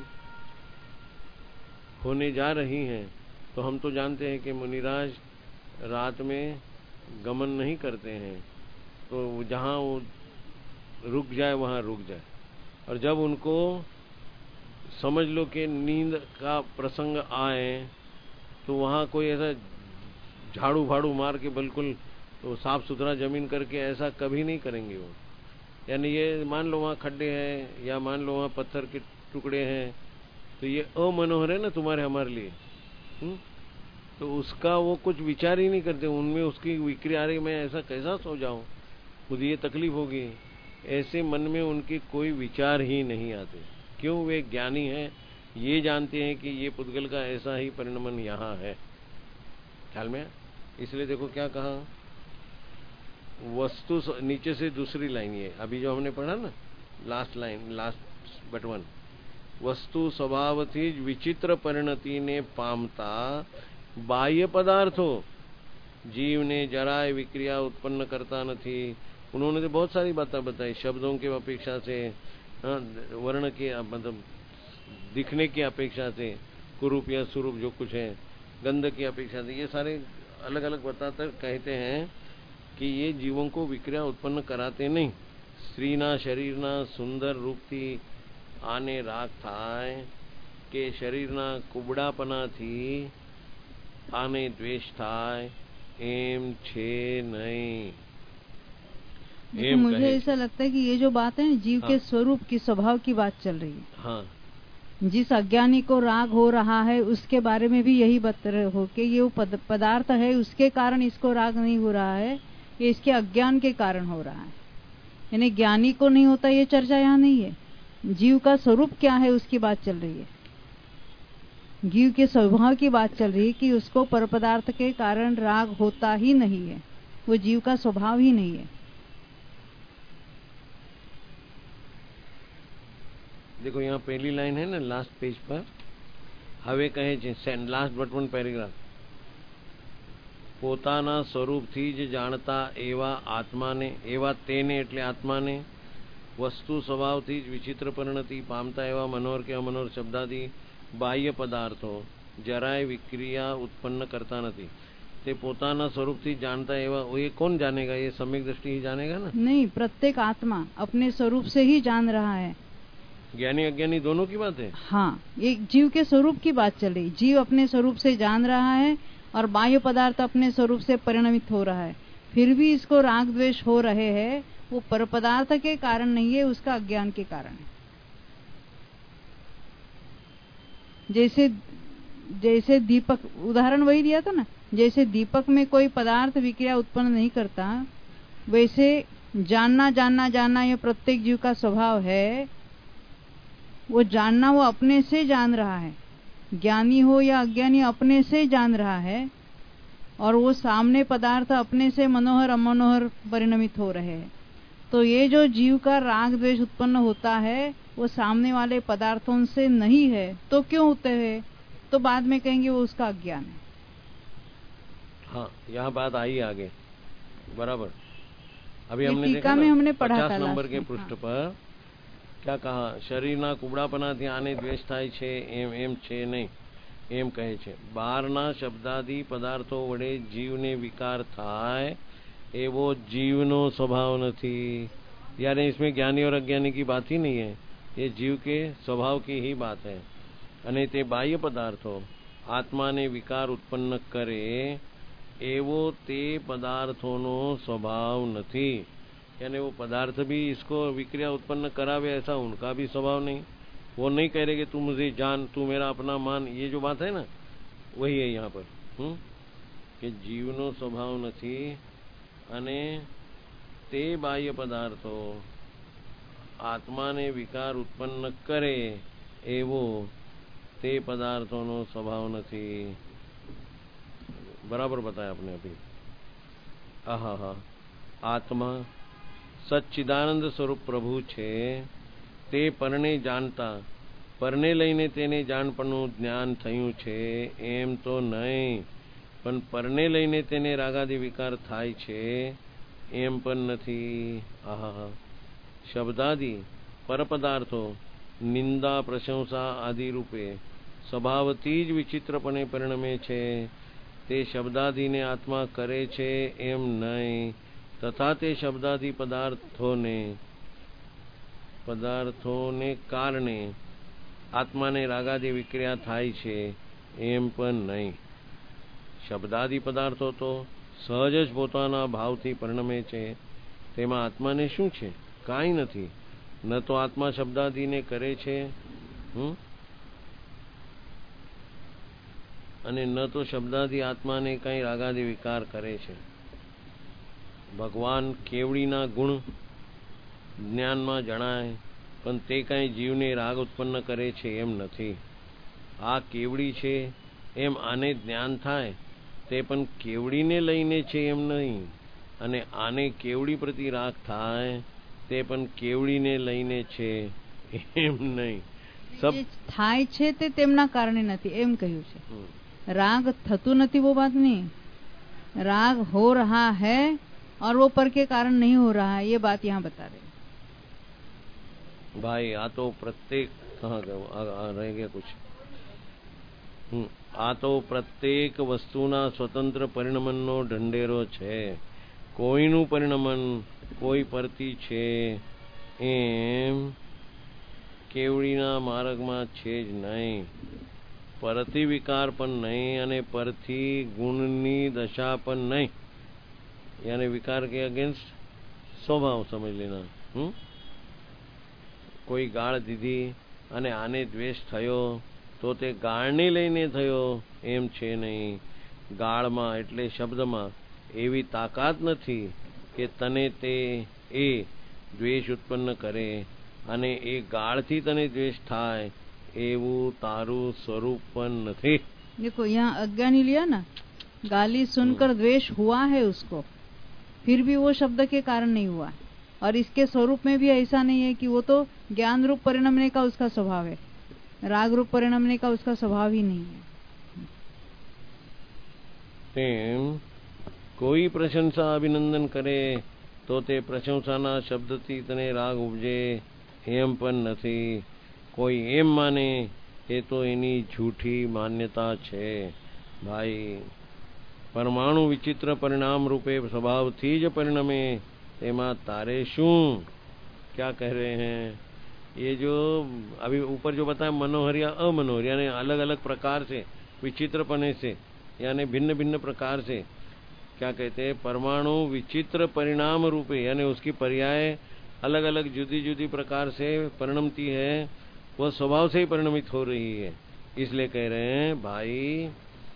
होने जा रही है, तो हम तो जानते हैं कि मुनिराज रात में गमन नहीं करते हैं, तो जहाँ वो रुक जाए वहाँ रुक जाए। और जब उनको समझ लो कि नींद का प्रसंग आए तो वहाँ कोई ऐसा झाड़ू भाड़ू मार के बिल्कुल तो साफ सुथरा जमीन करके ऐसा कभी नहीं करेंगे वो। यानी ये मान लो वहाँ खड्डे हैं या मान लो वहाँ पत्थर के टुकड़े हैं, तो ये अमनोहर है ना तुम्हारे हमारे लिए। हुँ? तो उसका वो कुछ विचार ही नहीं करते, उनमें उसकी विक्रिया आ रही, मैं ऐसा कैसा सो जाऊं, मुझे ये तकलीफ होगी, ऐसे मन में उनके कोई विचार ही नहीं आते। क्यों? वे ज्ञानी हैं, ये जानते हैं कि ये पुद्गल का ऐसा ही परिणमन यहाँ है। ख्याल में? इसलिए देखो क्या कहा, वस्तु, नीचे से दूसरी लाइन, ये अभी जो हमने पढ़ा ना, last line, last but one, वस्तु स्वभावથી જ विचित्र परिणतिने पामता बाह्य पदार्थो जीवने जराय विक्रिया उत्पन्न करता नहीं। उन्होंने तो बहुत सारी बातें बताई, शब्दों के अपेक्षा से, वर्ण के मतलब दिखने की अपेक्षा से, कुरूप या स्वरूप जो कुछ है, गंध की अपेक्षा से, ये सारे अलग अलग बताते कहते हैं कि ये जीवों को विक्रिया उत्पन्न कराते नहीं। स्त्रीना शरीरना सुंदर रूपથી आने राग થાય કે શરીરના કુબડાપનાથી આને દ્વેષ થાય, એમ છે નહીં। तो मुझे ऐसा लगता है कि ये जो बात है ना, जीव हाँ। के स्वरूप की, स्वभाव की बात चल रही है। हाँ। जिस अज्ञानी को राग हो रहा है उसके बारे में भी यही बता रहे हो कि ये पद, पदार्थ है, उसके कारण इसको राग नहीं हो रहा है, ये इसके अज्ञान के कारण हो रहा है। यानी ज्ञानी को नहीं होता, ये चर्चा यहाँ नहीं है। जीव का स्वरूप क्या है उसकी बात चल रही है, जीव के स्वभाव की बात चल रही है कि उसको पर पदार्थ के कारण राग होता ही नहीं है, वो जीव का स्वभाव ही नहीं है। देखो यहाँ पहली लाइन है ना, लास्ट पेज पर, હવે કહે છે लास्ट बट वन पैराग्राफ, પોતાના સ્વરૂપથી જ જાણતા એવા આત્માને, એવા તેને એટલે આત્માને, વસ્તુ સ્વભાવથી જ વિચિત્ર પરિણતિ પામતા એવા મનોહર કે અમનોહર શબ્દાદી બાહ્ય પદાર્થો જરાય વિક્રિયા ઉત્પન્ન કરતા નથી। તે પોતાના સ્વરૂપથી जानता એવા, ये कौन जानेगा? ये सम्यक दृष्टि ही जानेगा ना? नहीं, प्रत्येक आत्मा अपने स्वरूप से ही जान रहा है। ज्ञानी अज्ञानी दोनों की बात है। हाँ, एक जीव के स्वरूप की बात चल रही। जीव अपने स्वरूप से जान रहा है और बाह्य पदार्थ अपने स्वरूप से परिणमित हो रहा है, फिर भी इसको राग द्वेष हो रहे हैं, वो पर पदार्थ के कारण नहीं है, उसका अज्ञान के कारण है। जैसे जैसे दीपक, उदाहरण वही दिया था ना, जैसे दीपक में कोई पदार्थ विक्रिया उत्पन्न नहीं करता, वैसे जानना जानना जानना ये प्रत्येक जीव का स्वभाव है। वो जानना वो अपने से जान रहा है, ज्ञानी हो या अज्ञानी अपने से जान रहा है, और वो सामने पदार्थ अपने से मनोहर अमनोहर परिणमित हो रहे हैं। तो ये जो जीव का राग द्वेष उत्पन्न होता है वो सामने वाले पदार्थों से नहीं है, तो क्यों होते हैं? तो बाद में कहेंगे वो उसका अज्ञान है। हाँ, यहाँ बात आई आगे, बराबर। अभी हमने टीका देखा में ना, हमने पढ़ा था पचास नंबर के लास्ट में। पृष्ठ पर क्या कहा? शरीરના કુબડાપણાથી આને દ્વેષ થાય છે એમ એમ છે નહીં, એમ કહે છે બહારના શબ્દાદી પદાર્થો વડે જીવને વિકાર થાય એવો जीवनो स्वभाव નથી। यानी इसमें ज्ञानी और अज्ञानी की बात ही नहीं है, ये जीव के स्वभाव की ही बात है। અને તે બાહ્ય પદાર્થો આત્માને વિકાર ઉત્પન્ન કરે એવો તે પદાर्थोનો स्वभाव નથી। यानी वो पदार्थ भी इसको विक्रिया उत्पन्न करावे ऐसा उनका भी स्वभाव नहीं। वो नहीं कह रहे कि तू मुझे जान, तू मेरा अपना मान, ये जो बात है ना वही है यहाँ पर, हुँ? कि जीवनो स्वभाव નથી અને તે બાહ્ય પદાર્થો આત્માને વિકાર ઉત્પન્ન કરે એવો તે પદાर्थोનો स्वभाव નથી। बराबर बताया आपने अभी। आहा हा आत्मा સચ્ચિદાનંદ સ્વરૂપ પ્રભુ છે, તે પરને જાણતા પરને લઈને તેને જાણપણનું જ્ઞાન થયું છે એમ તો નહીં, પણ પરને લઈને તેને રાગાદી વિકાર થાય છે એમ પણ નથી। આહા શબ્દાદી પરપદાર્થો નિંદા પ્રશંસા આદિ રૂપે સ્વભાવથી જ વિચિત્રપણે પરિણમે છે। તે શબ્દાદિને આત્મા કરે છે એમ નહીં, तथा ते शब्दादि पदार्थों ने पदार्थों ने कारणे आत्मा ने रागादि विक्रिया थाय छे एम पण नहीं। शब्दादि पदार्थों तो सहज ज पोताना भावथी परिणमे छे, तेमां आत्माने शुं छे? कांई नथी। न तो आत्मा शब्दादि ने करे छे, हुं? अने न तो शब्दादि आत्मा ने कई रागादि विकार करे छे। भगवान केवड़ीना गुण ज्ञाનમાં જણાય, પણ તે કાંઈ જીવને રાગ ઉત્પન્ન કરે છે એમ નથી। આ કેવડી છે એમ આને જ્ઞાન થાય, તે પણ કેવડીને લઈને છે એમ નહીં, અને આને કેવડી પ્રતિ રાગ થાય તે પણ કેવડીને લઈને છે એમ નહીં। સબ થાય છે તે તેમના કારણે નથી એમ કહ્યું છે। રાગ થતું નથી वो बात नहीं, राग हो रहा है और वो पर के कारण नहीं हो रहा है, ये बात यहाँ बता रहे। भाई आ तो प्रत्येक कहाँ रह गया कुछ, आ तो प्रत्येक वस्तुना स्वतंत्र परिणमननो ढंढेरो छे। कोईनु परिणमन कोई परती छे एम केवड़ीना मार्गमां छे ज नहीं। परती विकार पण नहीं अने परथी गुणनी दशा पण नहीं। यानी विकार के अगेंस्ट स्वभाव समझ लेना। हुँ? कोई गाळ दीधी अने आने द्वेष थयो तो ते गाळने लईने थयो एम छे नहीं। गाळमां एटले शब्दमां एवी ताकात नथी के तने ते ए द्वेष उत्पन्न करे अने ए गाळथी तने द्वेष थाय एवं तारू स्वरूप पण नथी। देखो यहाँ अज्ञानी लिया ना, गाली सुनकर द्वेष हुआ है उसको, फिर भी वो शब्द के कारण नहीं हुआ, और इसके स्वरूप में भी ऐसा नहीं है कि वो तो ज्ञान रूप परिणमने का उसका स्वभाव है, राग रूप परिणमने का उसका स्वभाव ही नहीं है। तेम कोई प्रशंसा अभिनंदन करे तो ते प्रशंसाना शब्दथी तने राग उपजे एम पण नथी। कोई एम माने ए तो एनी झूठी मान्यता छे। भाई परमाणु विचित्र परिणाम रूपे स्वभाव थी ज परिणमे, तेमा तारे शूं? क्या कह रहे हैं? ये जो अभी ऊपर जो बताया मनोहर या अमनोहर, यानी अलग अलग प्रकार से विचित्रपने से, यानी भिन्न भिन्न प्रकार से, क्या कहते हैं, परमाणु विचित्र परिणाम रूपे, यानी उसकी पर्याय अलग अलग जुदी जुदी प्रकार से परिणमती है, वह स्वभाव से ही परिणमित हो रही है। इसलिए कह रहे हैं भाई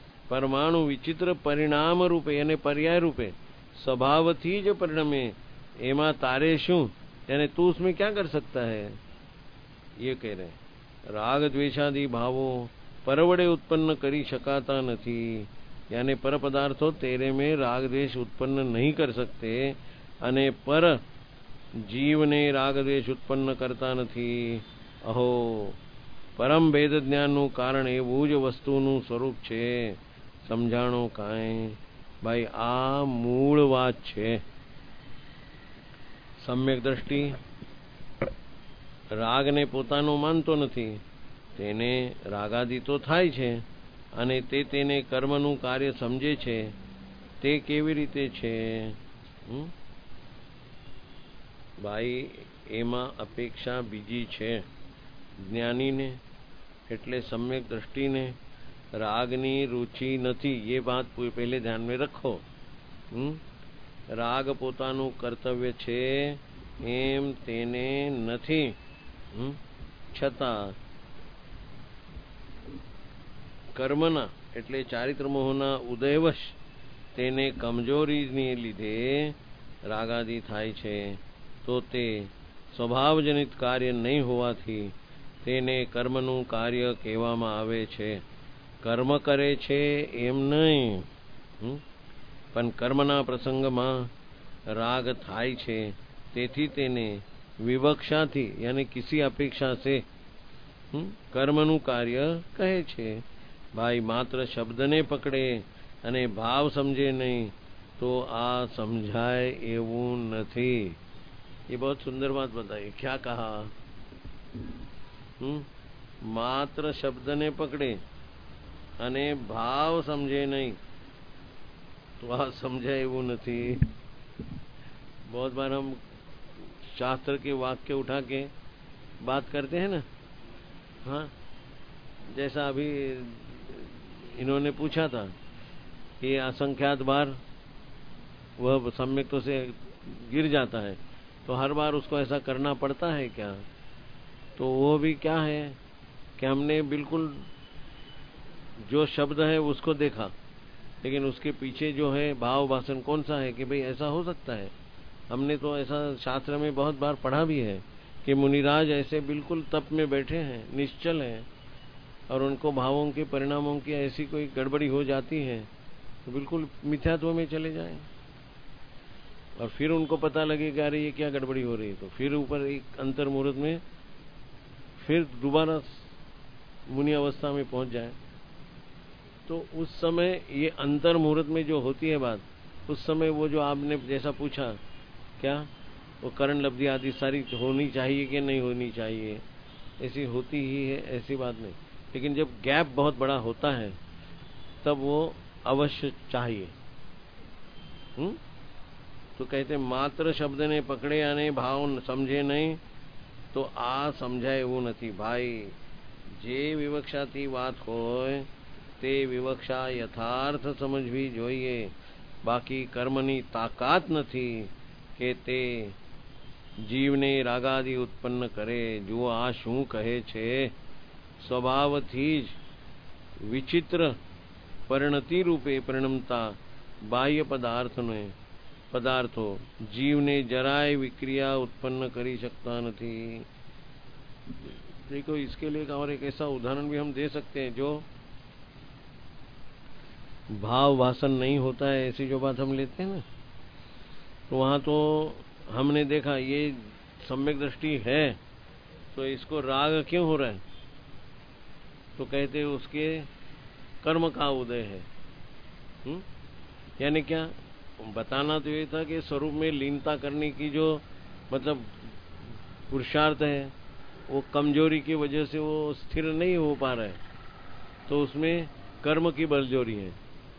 परमाणु विचित्र परिणाम रूपे यानी पर्याय रूपे स्वभाव थी जो परिणमे, एमा तारे शू, यानी तू उसमें क्या कर सकता है, ये कह रहे हैं। राग द्वेषादि भावो परवड़े उत्पन्न करी शकाता नहीं, यानी पर पदार्थो तेरे में राग द्वेष उत्पन्न नहीं कर सकते, अने पर जीवने राग द्वेष उत्पन्न करता नहीं। अहो परम भेद ज्ञानનું કારણ એવું જ વસ્તુનું સ્વરૂપ છે, સમજાણો કાંઈ? ભાઈ આ મૂળ વાત છે. સમ્યક દ્રષ્ટિ રાગને પોતાનો માનતો નથી, તેને રાગાદિ તો થાય છે અને તે તેને કર્મનું કાર્ય સમજે છે. તે કેવી રીતે છે? ભાઈ એમાં અપેક્ષા બીજી છે. જ્ઞાનીને એટલે सम्यक दृष्टिने रागनी रुचि નથી, ये बात पहले ध्यान में रखो. राग પોતાનું કર્તવ્ય છે એમ તેને નથી, છતાં કર્મના એટલે ચારિત્ર મોહના ઉદયવશ તેને કમજોરીને લીધે રાગાદિ થાય છે. તો તે સ્વભાવજનિત કાર્ય નહીં હોવાથી તેને કર્મનું કાર્ય કહેવામાં આવે છે. કર્મ કરે છે એમ નહીં, પણ કર્મના પ્રસંગમાં રાગ થાય છે, તેથી તેને વિવક્ષાથી યાની કિસી અપેક્ષા से કર્મનું કાર્ય કહે છે. ભાઈ માત્ર શબ્દને પકડે અને ભાવ સમજે નહીં તો આ સમજાય એવું નથી. ये बहुत सुंदर बात बताई. क्या कहा? मात्र शब्द ने पकड़े अने भाव समझे नहीं तो आ समझे वो नहीं. बहुत बार हम शास्त्र के वाक्य उठा के बात करते हैं ना. हाँ, जैसा अभी इन्होंने पूछा था कि असंख्यात बार वह सम्यक से गिर जाता है, तो हर बार उसको ऐसा करना पड़ता है क्या? तो वो भी क्या है कि हमने बिल्कुल जो शब्द है उसको देखा, लेकिन उसके पीछे जो है भाव भाषण कौन सा है कि भाई ऐसा हो सकता है. हमने तो ऐसा शास्त्र में बहुत बार पढ़ा भी है कि मुनिराज ऐसे बिल्कुल तप में बैठे हैं, निश्चल हैं, और उनको भावों के परिणामों की ऐसी कोई गड़बड़ी हो जाती है तो बिल्कुल मिथ्यात्व में चले जाएं, और फिर उनको पता लगे कि अरे ये क्या गड़बड़ी हो रही है, तो फिर ऊपर एक अंतर मुहूर्त में फिर दोबारा मुनि अवस्था में पहुंच जाए. तो उस समय ये अंतर मुहूर्त में जो होती है बात, उस समय वो जो आपने जैसा पूछा, क्या वो करण लब्धि आदि सारी होनी चाहिए कि नहीं होनी चाहिए, ऐसी होती ही है, ऐसी बात नहीं. लेकिन जब गैप बहुत बड़ा होता है तब वो अवश्य चाहिए. हुँ? तो कहते मात्र शब्द ने पकड़े અને ભાવ સમજે નહીં તો આ સમજાય એવું નથી. ભાઈ જે વિવક્ષાથી વાત હોય તે વિવક્ષા યથાર્થ સમજવી જોઈએ. બાકી કર્મની તાકાત નથી કે તે જીવને રાગાદિ ઉત્પન્ન કરે. જુઓ આ શું કહે છે, સ્વભાવથી જ વિચિત્ર પરિણતિ રૂપે પરિણમતા બાહ્ય પદાર્થને पदार्थों जीव ने जराय विक्रिया उत्पन्न करी सकता नहीं. देखो इसके लिए और एक ऐसा उदाहरण भी हम दे सकते हैं, जो भाव भाषण नहीं होता है, ऐसी जो बात हम लेते हैं ना, तो वहां तो हमने देखा ये सम्यक दृष्टि है तो इसको राग क्यों हो रहा है, तो कहते उसके कर्म का उदय है. हुँ? यानी क्या बताना तो ये था कि स्वरूप में लीनता करने की जो मतलब पुरुषार्थ है वो कमजोरी की वजह से वो स्थिर नहीं हो पा रहा है, तो उसमें कर्म की बलजोरी है.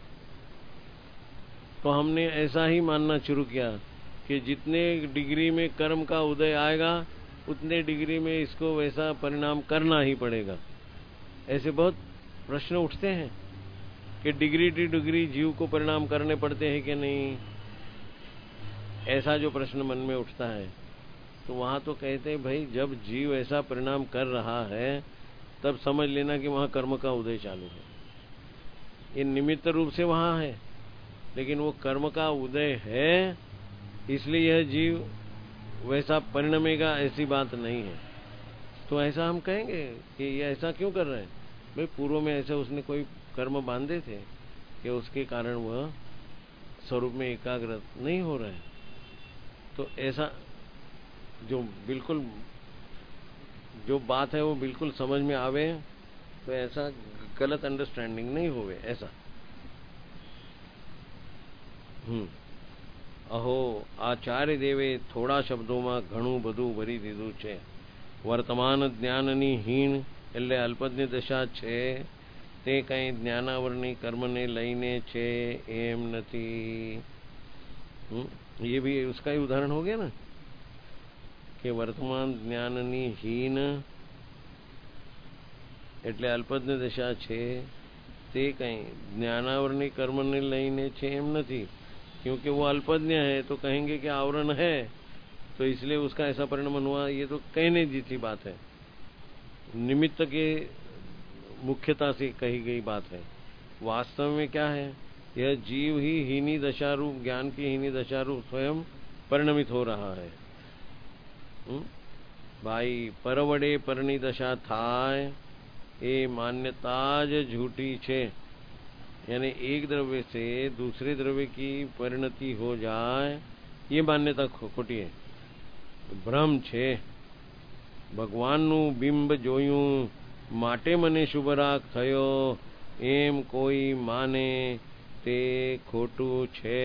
तो हमने ऐसा ही मानना शुरू किया कि जितने डिग्री में कर्म का उदय आएगा उतने डिग्री में इसको वैसा परिणाम करना ही पड़ेगा. ऐसे बहुत प्रश्न उठते हैं कि डिग्री टू डिग्री जीव को परिणाम करने पड़ते हैं कि नहीं, ऐसा जो प्रश्न मन में उठता है. तो वहां तो कहते हैं भाई जब जीव ऐसा परिणाम कर रहा है तब समझ लेना कि वहां कर्म का उदय चालू है. ये निमित्त रूप से वहां है, लेकिन वो कर्म का उदय है इसलिए यह जीव वैसा परिणमेगा ऐसी बात नहीं है। तो ऐसा हम कहेंगे कि ये ऐसा क्यों कर रहे हैं? भाई पूर्व में ऐसे उसने कोई कर्म बांधे थे कि उसके कारण वह स्वरूप में एकाग्र नहीं हो रहे हैं। तो ऐसा जो बिल्कुल जो बात है वो बिल्कुल समझ में आवे, तो ऐसा गलत अंडरस्टैंडिंग नहीं होवे ऐसा। हम्म अहो आचार्य देवे થોડા શબ્દોમાં ઘણું બધું ભરી દીધું છે। વર્તમાન જ્ઞાનની હીણ એટલે અલ્પજ્ઞ દશા છે, તે કંઈ જ્ઞાનાવરની કર્મને લઈને છે એમ નથી। ये भी उसका ही उदाहरण हो गया ना कि वर्तमान ज्ञाननी हीन એટલે અલ્પજ્ઞ દશા છે, તે કંઈ જ્ઞાનાવરની કર્મને લઈને છે એમ નથી। क्योंकि वो अल्पज्ञ है तो कहेंगे कि आवरण है तो इसलिए उसका ऐसा परिणाम हुआ, ये तो कहने जैसी बात है, निमित्त के मुख्यता से कही गई बात है। वास्तव में क्या है, यह जीव ही हीनी दशा रूप ज्ञान की हीनी दशा रूप स्वयं परिणमित हो रहा है। हुँ? भाई परवड़े परनी दशा थाय ये मान्यता ज झूठी छे, यानी एक द्रव्य से दूसरे द्रव्य की परिणति हो जाए ये मान्यता खोटी है, भ्रम छे। भगवानનું બિંબ જોયું માટે મને શુભરાગ થયો એમ કોઈ માને તે ખોટું છે।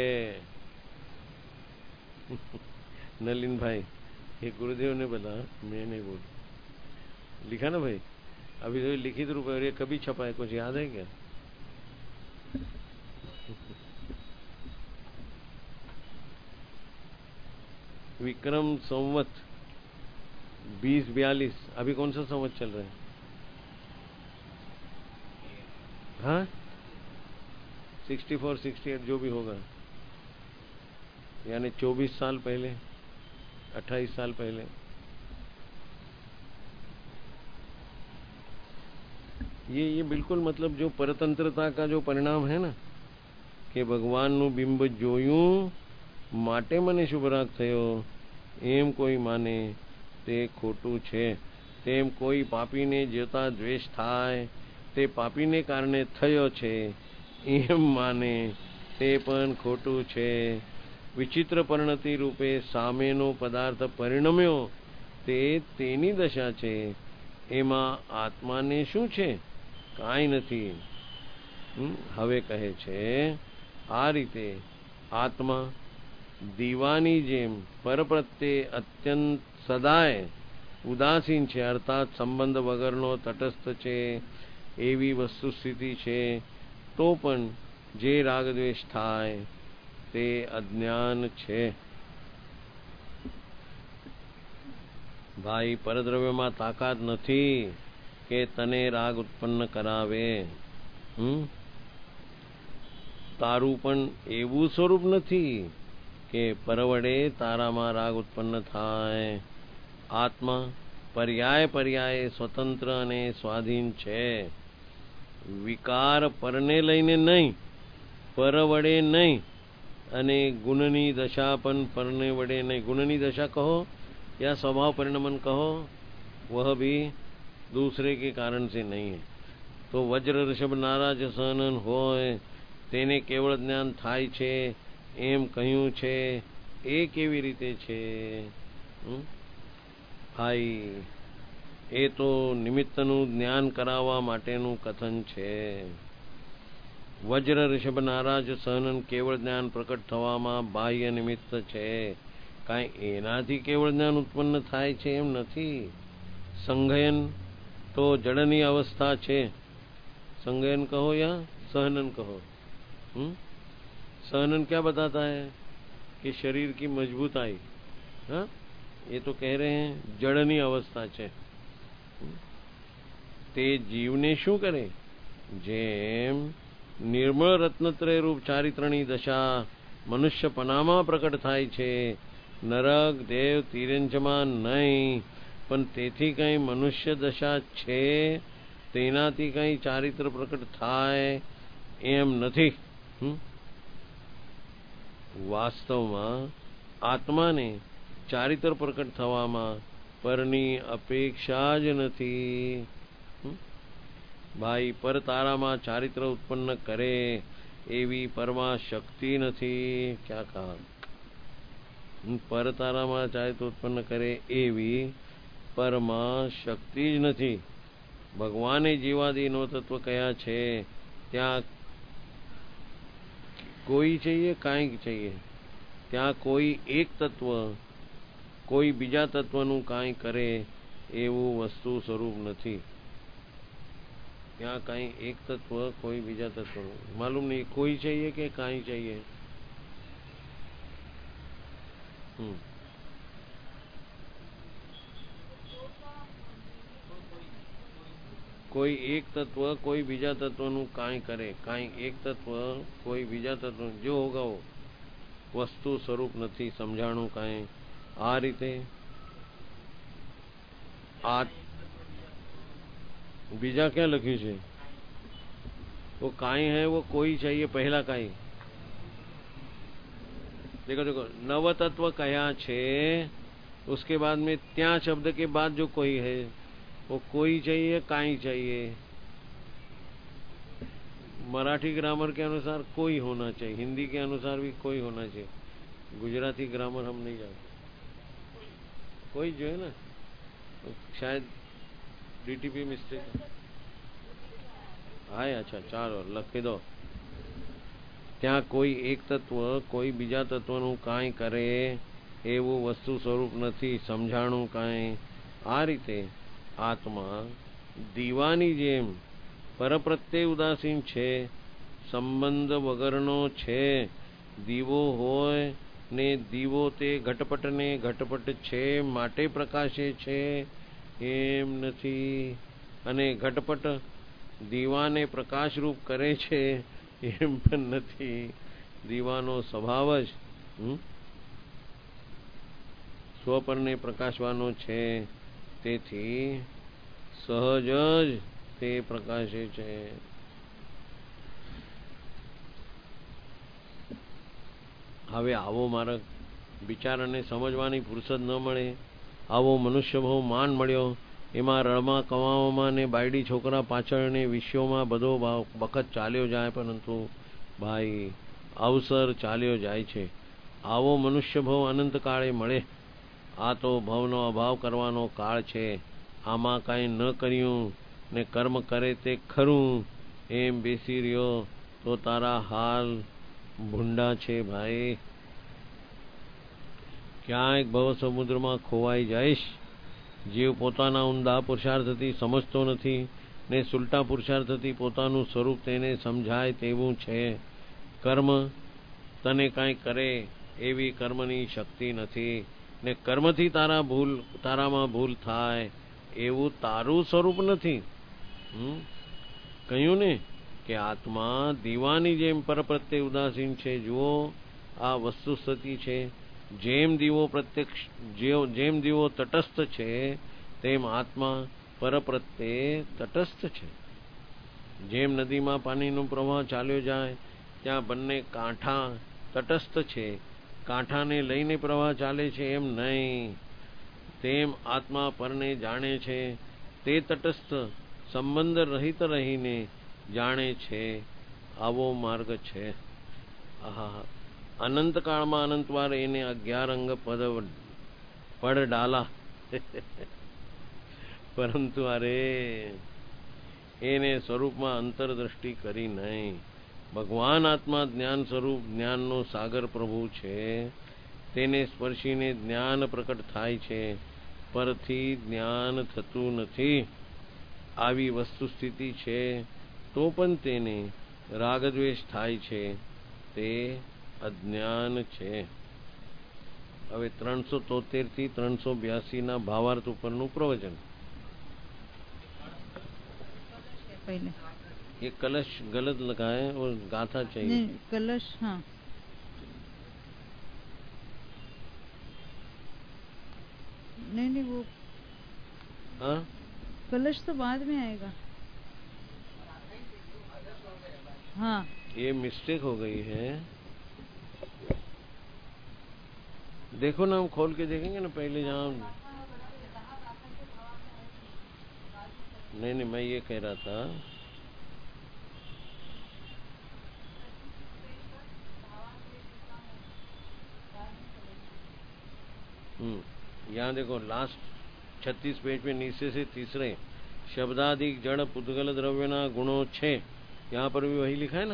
नलिन भाई ये गुरुदेव ने बोला, मैं नहीं बोल लिखा ना भाई, अभी तो लिखित रूप है, कभी छपा है, कुछ याद है क्या? विक्रम संवत बीस बयालीस, अभी कौन सा संवत चल रहा है? हाँ सिक्सटी फोर सिक्सटी एट जो भी होगा, यानी चौबीस साल पहले, अट्ठाईस साल पहले। ये ये बिल्कुल मतलब जो परतंत्रता का जो परिणाम है ना कि भगवानનું બિંબ જોયું માટે મને શુભરાગ થયો એમ કોઈ માને તે ખોટું છે। તેમ કોઈ પાપીને જોતા દ્વેષ થાય તે પાપીને કારણે થયો છે એમ માને તે પણ ખોટું છે। વિચિત્ર પરિણતિ રૂપે સામેનો પદાર્થ પરિણમ્યો તે તેની દશા છે, એમાં આત્માને શું છે? કાંઈ નથી। હવે કહે છે આ રીતે આત્મા દીવાની જેમ પરપ્રત્યે અત્યંત સદાય ઉદાસીન છે, અર્થાત સંબંધ વગરનો તટસ્થ છે એવી વસ્તુસ્થિતિ છે। તો પણ જે રાગદ્વેષ થાય તે અજ્ઞાન છે। ભાઈ પરદ્રવ્યમાં તાકાત નથી કે તને રાગ ઉત્પન્ન કરાવે। હમ તારું પણ એવું સ્વરૂપ નથી કે પરવડે તારામાં રાગ ઉત્પન્ન થાય। આત્મા પર્યાય પર્યાય સ્વતંત્ર અને સ્વાધીન છે। વિકાર પરને લઈને નહીં, પર વડે નહીં, અને ગુણની દશા પણ પરને વડે नहीं। गुणनी दशा कहो या स्वभाव परिणमन कहो, वह भी दूसरे के कारण से नहीं है। तो वज्र ऋषभ नाराज सहनन होय તેને કેવળ જ્ઞાન થાય છે એમ કહ્યું છે, એ કેવી રીતે છે? ભાઈ એ તો નિમિત્તનું જ્ઞાન કરાવવા માટેનું કથન છે। વજ્ર ઋષભ નારાજ સહનન કેવળ જ્ઞાન પ્રકટ થવામાં બાહ્ય નિમિત્ત છે, કાંઈ એનાથી કેવળ જ્ઞાન ઉત્પન્ન થાય છે એમ નથી। સંઘયન તો જડની અવસ્થા છે, संगयन कहो या सहनन कहो। हुँ? सहनन क्या बताता है कि शरीर की मजबूताई। हाँ ये तो कह रहे हैं जड़नी अवस्था છે। તે જીવને શું કરે? જેમ નિર્મળ રત્નત્રય રૂપ ચારિત્રની દશા મનુષ્યપનામાં પ્રકટ થાય છે, નરક દેવ તિર્યંચમાં નહીં, પણ તેથી કંઈ મનુષ્ય દશા છે તેનાથી કંઈ ચારિત્ર પ્રકટ થાય એમ નથી। વાસ્તવમાં આત્માને ચારિત્ર પ્રકટ થવામાં પરની અપેક્ષા જ નથી. ભાઈ પર તારામાં ચારિત્ર ઉત્પન્ન કરે એવી પરમાં શક્તિ નથી. ક્યાં કહા પર તારામાં ચારિત્ર ઉત્પન્ન કરે એવી પરમાં શક્તિ જ નથી. ભગવાને જીવાદી નો તત્વ કયા છે ત્યાં કોઈ चाहिए કાંઈક चाहिए. ત્યાં કોઈ એક તત્વ કોઈ બીજા તત્વનું કાંઈ કરે એવું વસ્તુ સ્વરૂપ નથી. ત્યાં કાંઈ એક તત્વ કોઈ બીજા તત્વનું માલુમ નહીં. કોઈ चाहिए કે કાંઈ चाहिए. હમ કોઈ એક તત્વ કોઈ બીજા તત્વનું કાંઈ કરે. કાંઈ એક તત્વ કોઈ બીજા તત્વ જો હોગા હો વસ્તુ સ્વરૂપ નથી સમજાણું કાંઈ. આ રીતે આ બીજા ક્યાં લખ્યું છે? वो काई है वो कोई चाहिए पहला काई. देखो देखो नव तत्व कया छे उसके बाद में त्या शब्द के बाद जो कोई है वो कोई चाहिए काई चाहिए. मराठी ग्रामर के अनुसार कोई होना चाहिए. हिंदी के अनुसार भी कोई होना चाहिए. गुजराती ग्रामर हम नहीं जानते. कोई जो है ना शायद डीटीपी मिस्टेक हाय. अच्छा ચાલો લખી દો. ત્યાં કોઈ એક તત્વ કોઈ બીજા તત્વનું કાંઈ કરે એવું વસ્તુ સ્વરૂપ નથી સમજાણું કાંઈ. આ રીતે આત્મા દીવાની જેમ પરપ્રત્યે ઉદાસીન છે, સંબંધ વગરનો છે. દીવો હોય ને દીવો તે ઘટપટને ઘટપટ છે માટે પ્રકાશે છે એમ નથી. અને ઘટપટ દીવાને પ્રકાશરૂપ કરે છે એમ પણ નથી. દીવાનો સ્વભાવ જ સ્વપરને પ્રકાશવાનો છે. તેથી સહજ જ તે પ્રકાશે છે. હવે આવો માર્ગ વિચાર અને સમજવાની ફુરસદ ન મળે. આવો મનુષ્ય બહુ માન મળ્યો. એમાં રળમાં કમાવામાં ને બાયડી છોકરા પાછળ ને વિશ્વમાં બધો વખત ચાલ્યો જાય. પરંતુ ભાઈ અવસર ચાલ્યો જાય છે. આવો મનુષ્ય ભવ અનંત કાળે મળે. આ તો ભવનો અભાવ કરવાનો કાળ છે. આમાં કાંઈ ન કર્યું ને કર્મ કરે તે ખરું એમ બેસી રહ્યો તો તારા હાલ ભૂંડા છે ભાઈ. ક્યાંક ભવ સમુદ્રમાં ખોવાઈ જઈશ. જીવ પોતાના ઊંડા પુરુષાર્થથી સમજતો નથી ને સુલટા પુરુષાર્થથી પોતાનું સ્વરૂપ તેને સમજાય તેવું છે. કર્મ તને કાંઈ કરે એવી કર્મની શક્તિ નથી ને કર્મથી તારા ભૂલ તારામાં ભૂલ થાય એવું તારું સ્વરૂપ નથી. હમ કહ્યું ને કે આત્મા દીવાની જેમ પરપ્રત્યે ઉદાસીન છે. જુઓ આ વસ્તુ સ્થિતિ છે. જેમ દીવો પ્રત્યક્ષ જેમ દીવો તટસ્થ છે તેમ આત્મા પરપ્રત્યે તટસ્થ છે. જેમ નદીમાં પાણીનો પ્રવાહ ચાલ્યો જાય ત્યાં બંને કાંઠા તટસ્થ છે, કાંઠાને લઈને પ્રવાહ ચાલે છે એમ નહીં. તેમ આત્મા પરને જાણે છે તે તટસ્થ સંબંધ રહિત રહીને જાણે છે. આવો માર્ગ છે. આહા અનંત કાળમાં અનંતવાર એને અગિયાર અંગ પદ પડ ડાલા પરંતુ અરે એને સ્વરૂપમાં અંતરદ્રષ્ટિ કરી નહીં. ભગવાન આત્મા જ્ઞાન સ્વરૂપ જ્ઞાનનો સાગર પ્રભુ છે. તેને સ્પર્શીને જ્ઞાન પ્રકટ થાય છે. પરથી જ્ઞાન થતું નથી. આવી વસ્તુ સ્થિતિ છે તો પણ તેને રાગદ્વેષ થાય છે. તે અજ્ઞાન છે. હવે ત્રણસો તોતેર થી ત્રણસો બ્યાસી ના ભાવાર્થ ઉપરનું પ્રવચન. ये कलश गलत लगा है और गाथा चाहिए. नहीं, कलश हाँ नहीं नहीं वो हाँ कलश तो बाद में आएगा. हाँ ये मिस्टेक हो गई है. देखो ना, हम खोल के देखेंगे ना पहले जहाँ। नहीं नहीं, मैं ये कह रहा था, हम्म यहाँ देखो लास्ट छत्तीस पेज पे नीचे से तीसरे, शब्दादिक जड़ पुद्गल द्रव्यना गुणों छे, यहाँ पर भी वही लिखा है ना।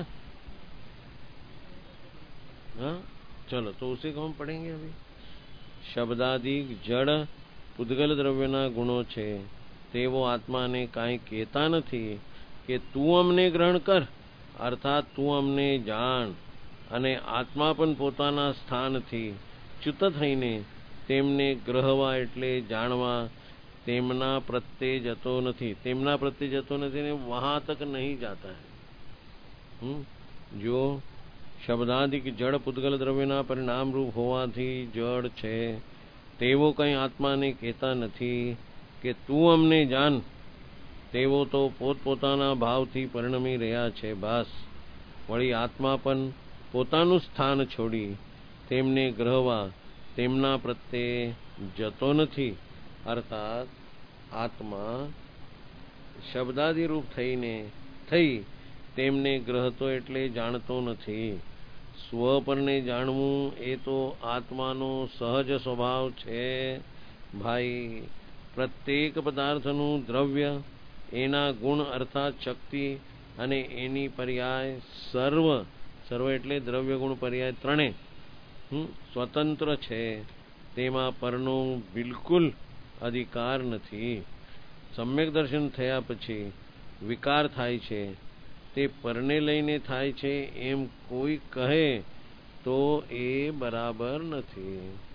हाँ चलो, तो उसी को हम पढ़ेंगे अभी। शब्दादिक जड़ पुद्गल द्रव्यना गुणो छे, તેવો આત્માને કાંઈ કહેતા નથી કે તું અમને ગ્રહણ કર, અર્થાત તું અમને જાણ, અને આત્મા પણ પોતાના સ્થાનથી ચ્યુત થઈને તેમને ગ્રહવા એટલે જાણવા તેમના પ્રત્યે જતો નથી, તેમના પ્રત્યે જતો નથી ને વહાં તક નહીં જાતા है। હમ જો શબ્દાદિક જળ પુદ્ગલ દ્રવ્યના પરિણામ રૂપ હોવાથી જળ છે, તેવો કંઈ આત્માને કહેતા નથી કે તું અમને જાન, તેવો તો પોતપોતાના ભાવથી પરિણમી રહ્યા છે બસ। વળી આત્મા પણ પોતાનું સ્થાન છોડી તેમને ગ્રહવા તેમના પ્રત્યે જતો નથી, અર્થાત આત્મા શબ્દાદિ રૂપ થઈને થઈ તેમને ગ્રહતો એટલે જાણતો નથી। સ્વપરને જાણવું એ તો આત્માનો સહજ સ્વભાવ છે ભાઈ। પ્રત્યેક પદાર્થનું દ્રવ્ય, એના ગુણ અર્થાત શક્તિ અને એની પર્યાય સર્વ, સર્વ એટલે દ્રવ્ય ગુણ પર્યાય ત્રણે સ્વતંત્ર છે, તેમાં પરનો બિલકુલ અધિકાર નથી। સમ્યક દર્શન થયા પછી વિકાર થાય છે, તે પરને લઈને થાય છે એમ કોઈ કહે તો એ બરાબર નથી।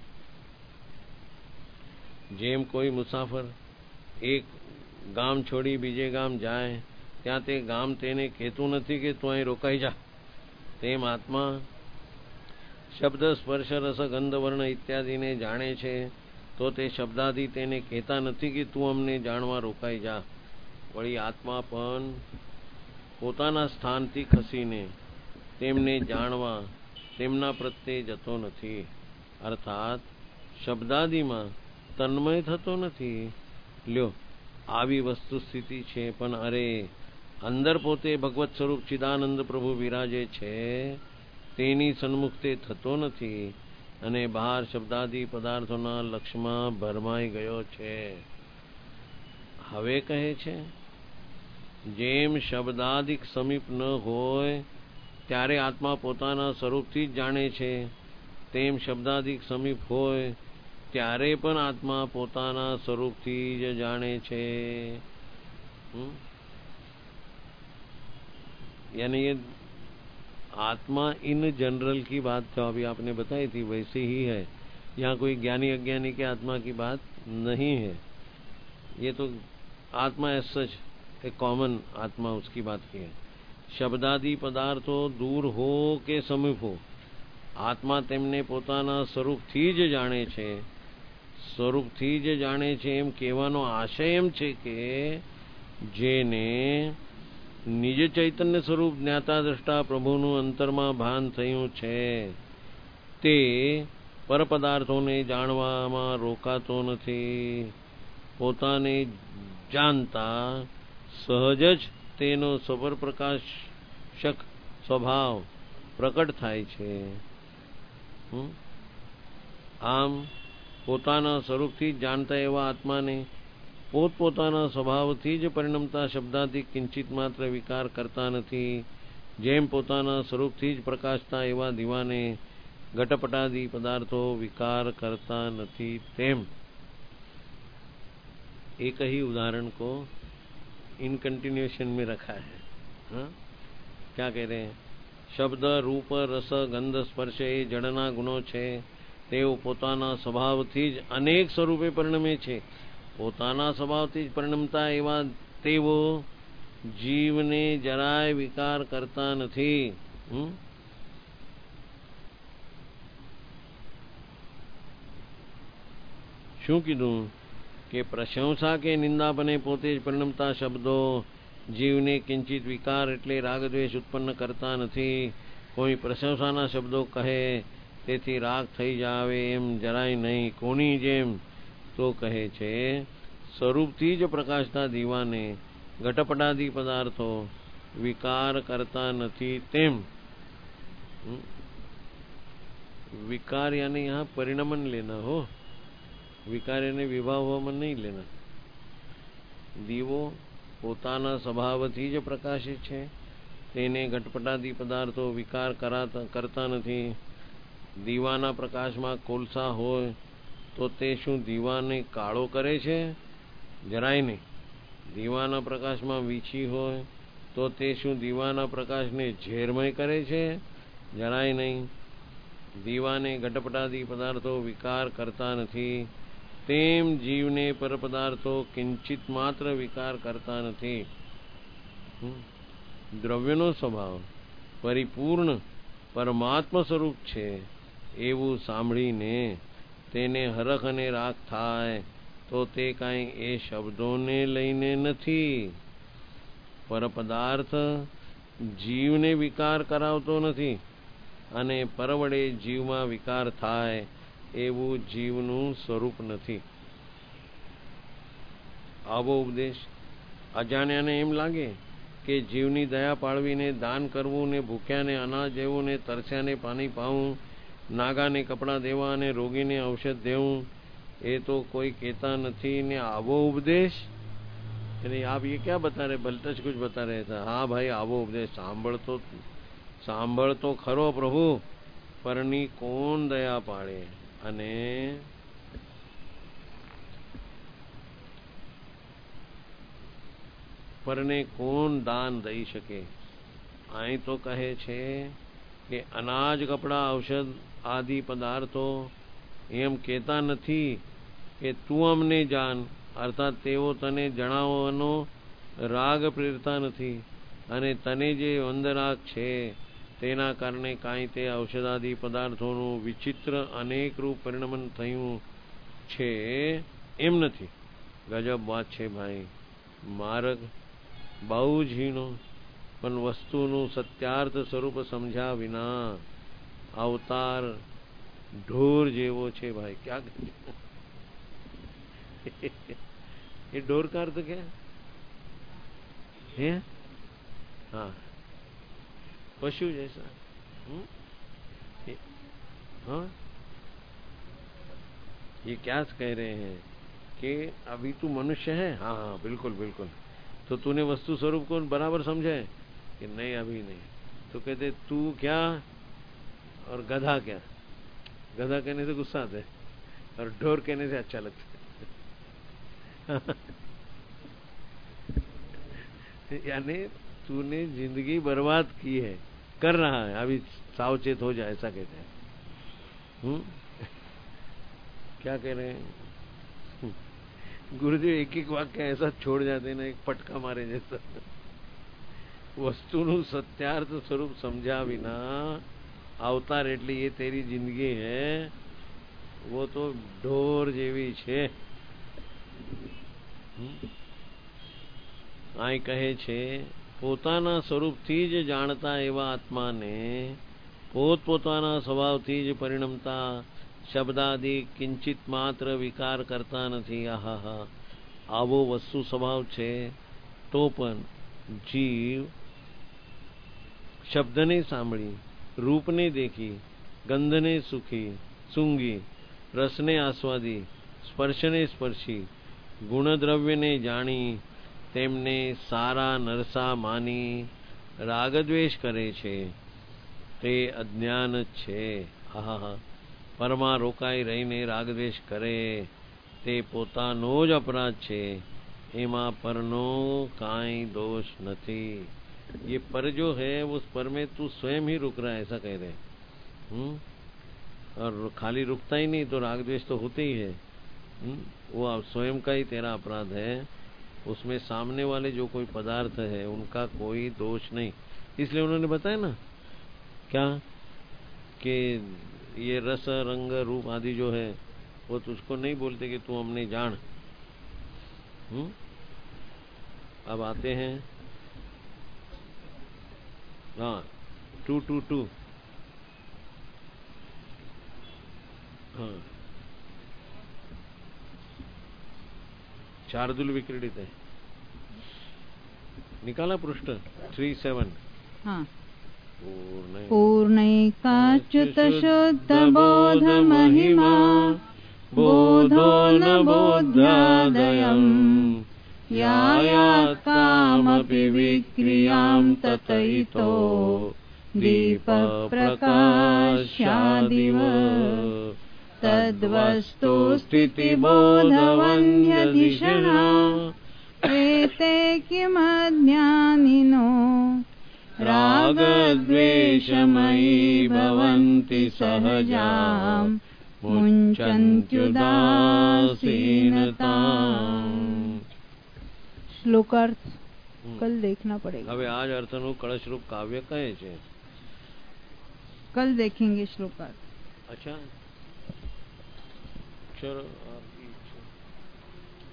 જેમ કોઈ મુસાફર એક ગામ છોડી બીજે ગામ જાય, ત્યાં તે ગામ તેને કહેતું નથી કે તું અહીં રોકાઈ જા, તેમ આત્મા શબ્દ સ્પર્શ રસ ગંધ વર્ણ ઇત્યાદિને જાણે છે, તો તે શબ્દાદિ તેને કહેતા નથી કે તું અમને જાણવા રોકાઈ જા। વળી આત્મા પણ પોતાના સ્થાનથી ખસીને તેમને જાણવા તેમના પ્રત્યે જતો નથી, અર્થાત શબ્દાદિમાં તન્મય થતો નથી। લ્યો આવી વસ્તુ સ્થિતિ છે, પણ અરે અંદર પોતે ભગવત સ્વરૂપ ચિદાનંદ પ્રભુ વિરાજે છે તેની સન્મુખ તે થતો નથી, અને બહાર શબ્દાદિ પદાર્થોના લક્ષમાં ભરમાઈ ગયો છે। હવે કહે છે, જેમ શબ્દાદિક સમીપ ન હોય ત્યારે આત્મા પોતાના સ્વરૂપથી જ જાણે છે, તેમ શબ્દાદિક સમીપ હોય ત્યારે પણ આત્મા પોતાના સ્વરૂપથી જ જાણે છે। यानी ये आत्मा इन जनरल की बात तो अभी आपने बताई थी, वैसे ही है। यहाँ कोई ज्ञानी अज्ञानी के आत्मा की बात नहीं है, ये तो आत्मा एज सच एक कॉमन आत्मा उसकी बात की है। शब्दादि पदार्थो दूर हो के समीप हो, आत्मा तेमने पोताना स्वरूपथी ज जाणे छे। स्वरूपथी ज जाणे छे एम कहेवानो आशय एम छे के जेने निज चैतन्य स्वरूप ज्ञाता द्रष्टा प्रभुनु अंतरमा भान थयुं छे, ते पर पदार्थोने जाणवामां रोकातो नथी। पोताने जानता सहज ज तेनो स्वर प्रकाशक स्वभाव प्रकट थाय छे। आम પોતાના સ્વરૂપથી જાણતા એવા આત્માને પોતપોતાના સ્વભાવથી જ પરિણમતા શબ્દાથી કિંચિત માત્ર વિકાર કરતા નથી। જેમ પોતાના સ્વરૂપથી જ પ્રકાશતા એવા દીવાને ઘટપટાદી પદાर्थो विकार करता नहीं, तेम एक ही उदाहरण को इन कंटिन्यूएशन में रखा है। हाँ? क्या कह रहे हैं? शब्द रूप रस गंध स्पर्श ए जड़ना गुणों छे, तेओ पोताना स्वभावथी ज अनेक स्वरूपे परिणमे छे। पोताना स्वभावथी ज परिणमता एवा तेओ जीवने जराय विकार करता नहीं। हुँ? शू कीधुं के प्रशंसा के निंदा बने पोते ज परिणमता शब्दों जीवने किंचित विकार एटले राग द्वेष उत्पन्न करता नहीं। कोई प्रशंसाना शब्दों कहे તેથી રાગ થઈ જાવે એમ જરાય નહીં. કોની જેમ? તો કહે છે સ્વરૂપથી જ પ્રકાશતા દીવાને ઘટપટાદી પદાર્થો વિકાર કરતા નથી તેમ. विकार यानी यहाँ परिणमन लेना हो, विकार यानी विभाव होमन नहीं लेना. દીવો પોતાના સ્વભાવથી જ પ્રકાશિત છે, તેને ઘટપટાદી પદાર્થો વિકાર કરાતા કરતા નથી. દીવાના પ્રકાશમાં કોલસા હોય તો તે શું દીવાને કાળો કરે છે? જરાય નહીં. દીવાના પ્રકાશમાં વીછી હોય તો તે શું દીવાના પ્રકાશને ઝેરમય કરે છે? જરાય નહીં. દીવાને ઘટપટાદી પદાર્થો વિકાર કરતા નથી, તેમ જીવને પર પદાર્થો કિંચિત માત્ર વિકાર કરતા નથી. દ્રવ્યનો સ્વભાવ પરિપૂર્ણ પરમાત્મ સ્વરૂપ છે એવું સાંભળીને તેને હરખ અને રાગ થાય તો તે કાંઈ એ શબ્દોને લઈને નથી. પરપદાર્થ જીવને વિકાર કરાવતો નથી અને પરવડે જીવમાં વિકાર થાય એવું જીવનું સ્વરૂપ નથી. આવો ઉપદેશ અજાણ્યાને એમ લાગે કે જીવની દયા પાળવીને દાન કરવું ને ભૂખ્યાને અનાજ દેવું ને તરસ્યાને પાણી પાવું, નાગાને કપડાં દેવા અને રોગીને ઔષધ દેવું એ તો કોઈ કહેતા નથી ને આવો ઉપદેશ. यानी आप ये क्या बता रहे? भलतच कुछ बता रहे थे. हाँ भाई, आवो उपदेश સાંભળતો સાંભળતો ખરો પ્રભુ, પરની કોણ દયા પાડે અને પરને કોણ દાન દઈ શકે. અહીં તો કહે છે કે અનાજ, કપડા, ઔષધ આદિ પદાર્થો એમ કહેતા નથી કે તું અમને જાણ, અર્થાત તેઓ તને જણાવવાનો રાગ પ્રેરતા નથી અને તને જે વંદરાગ છે તેના કારણે કાંઈ તે ઔષધાદિ પદાર્થોનું વિચિત્ર અનેક રૂપ પરિણમન થયું છે એમ નથી. ગજબ વાત છે ભાઈ. માર્ગ બહુ જ ઝીણો, પણ વસ્તુનું સત્યાર્થ સ્વરૂપ સમજ્યા વિના અવતાર ઢોર જેવો છે ભાઈ. ક્યાં ये डोर का अर्थ क्या है? हाँ, पशु जैसा. हाँ, ये क्या कह रहे हैं कि अभी तू मनुष्य है. हाँ हाँ, बिल्कुल बिल्कुल. तो तूने वस्तु स्वरूप को बराबर समझा है कि नहीं? अभी नहीं. तो कहते तू क्या और गधा क्या. गधा कहने से गुस्सा आता है और ढोर कहने से अच्छा लगता है. यानी तूने जिंदगी बर्बाद की है, कर रहा है, अभी सावचेत हो जाए, ऐसा कहते हैं. हम्म क्या कह रहे हैं? गुरुदेव एक एक वाक्य ऐसा छोड़ जाते हैं ना, एक पटका मारे जैसा. वस्तुનું સત્યાર્થ સ્વરૂપ સમજ્યા વિના અવતાર એટલે એ તેરી જિંદગી है वो तो ઢોર જેવી છે. અહીં કહે છે પોતાના સ્વરૂપથી જ જાણતા એવા આત્માને પોતપોતાના સ્વભાવથી જ પરિણમતા શબ્દાદિ કિંચિત માત્ર વિકાર કરતા નથી. આહા, આવો વસ્તુ સ્વભાવ છે તો પણ જીવ શબ્દને સાંભળી, રૂપને દેખી, ગંધને સુખી સૂંઘી, રસને આસ્વાદી, સ્પર્શને સ્પર્શી, ગુણદ્રવ્યને જાણી તેમને સારા નરસા માની રાગદ્વેષ કરે છે તે અજ્ઞાન જ છે. આહા, પરમાં રોકાઈ રહીને રાગદ્વેષ કરે તે પોતાનો જ અપરાધ છે, એમાં પરનો કાંઈ दोष નથી. ये पर जो है उस पर में तू स्वयं ही रुक रहा है, ऐसा कह रहे. हम्म और खाली रुकता ही नहीं तो रागद्वेष तो होते ही है. वो स्वयं का ही तेरा अपराध है, उसमें सामने वाले जो कोई पदार्थ है उनका कोई दोष नहीं. इसलिए उन्होंने बताया ना क्या कि ये रस रंग रूप आदि जो है वो तुझको नहीं बोलते कि तू हमने जान. हम्म अब आते हैं हाँ टू टू टू हाँ, शार्दुल विक्रीडित है, निकाला पृष्ठ थ्री सेवन। हाँ, पूर्ण पूर्णैकाच्युत शुद्ध बोध महिमा बोधो न बोध्यादयम् यायात् कामपि विक्रियां ततैतो दीपप्रकाशादिव तद्वस्तु स्थितिबोधवन्यदिशना एते किमज्ञानिनो रागद्वेषमयी भवन्ति सहजां मुञ्चन्त्युदासीनताम्। श्लोकार्थ कल देखना पड़ेगा। હવે આજ અર્થનું કળશરૂપ કાવ્ય કહે છે। कल देखेंगे श्लोकार्थ। अच्छा, चलो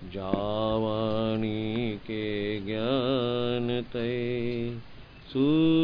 जावाणी के ज्ञान तय सु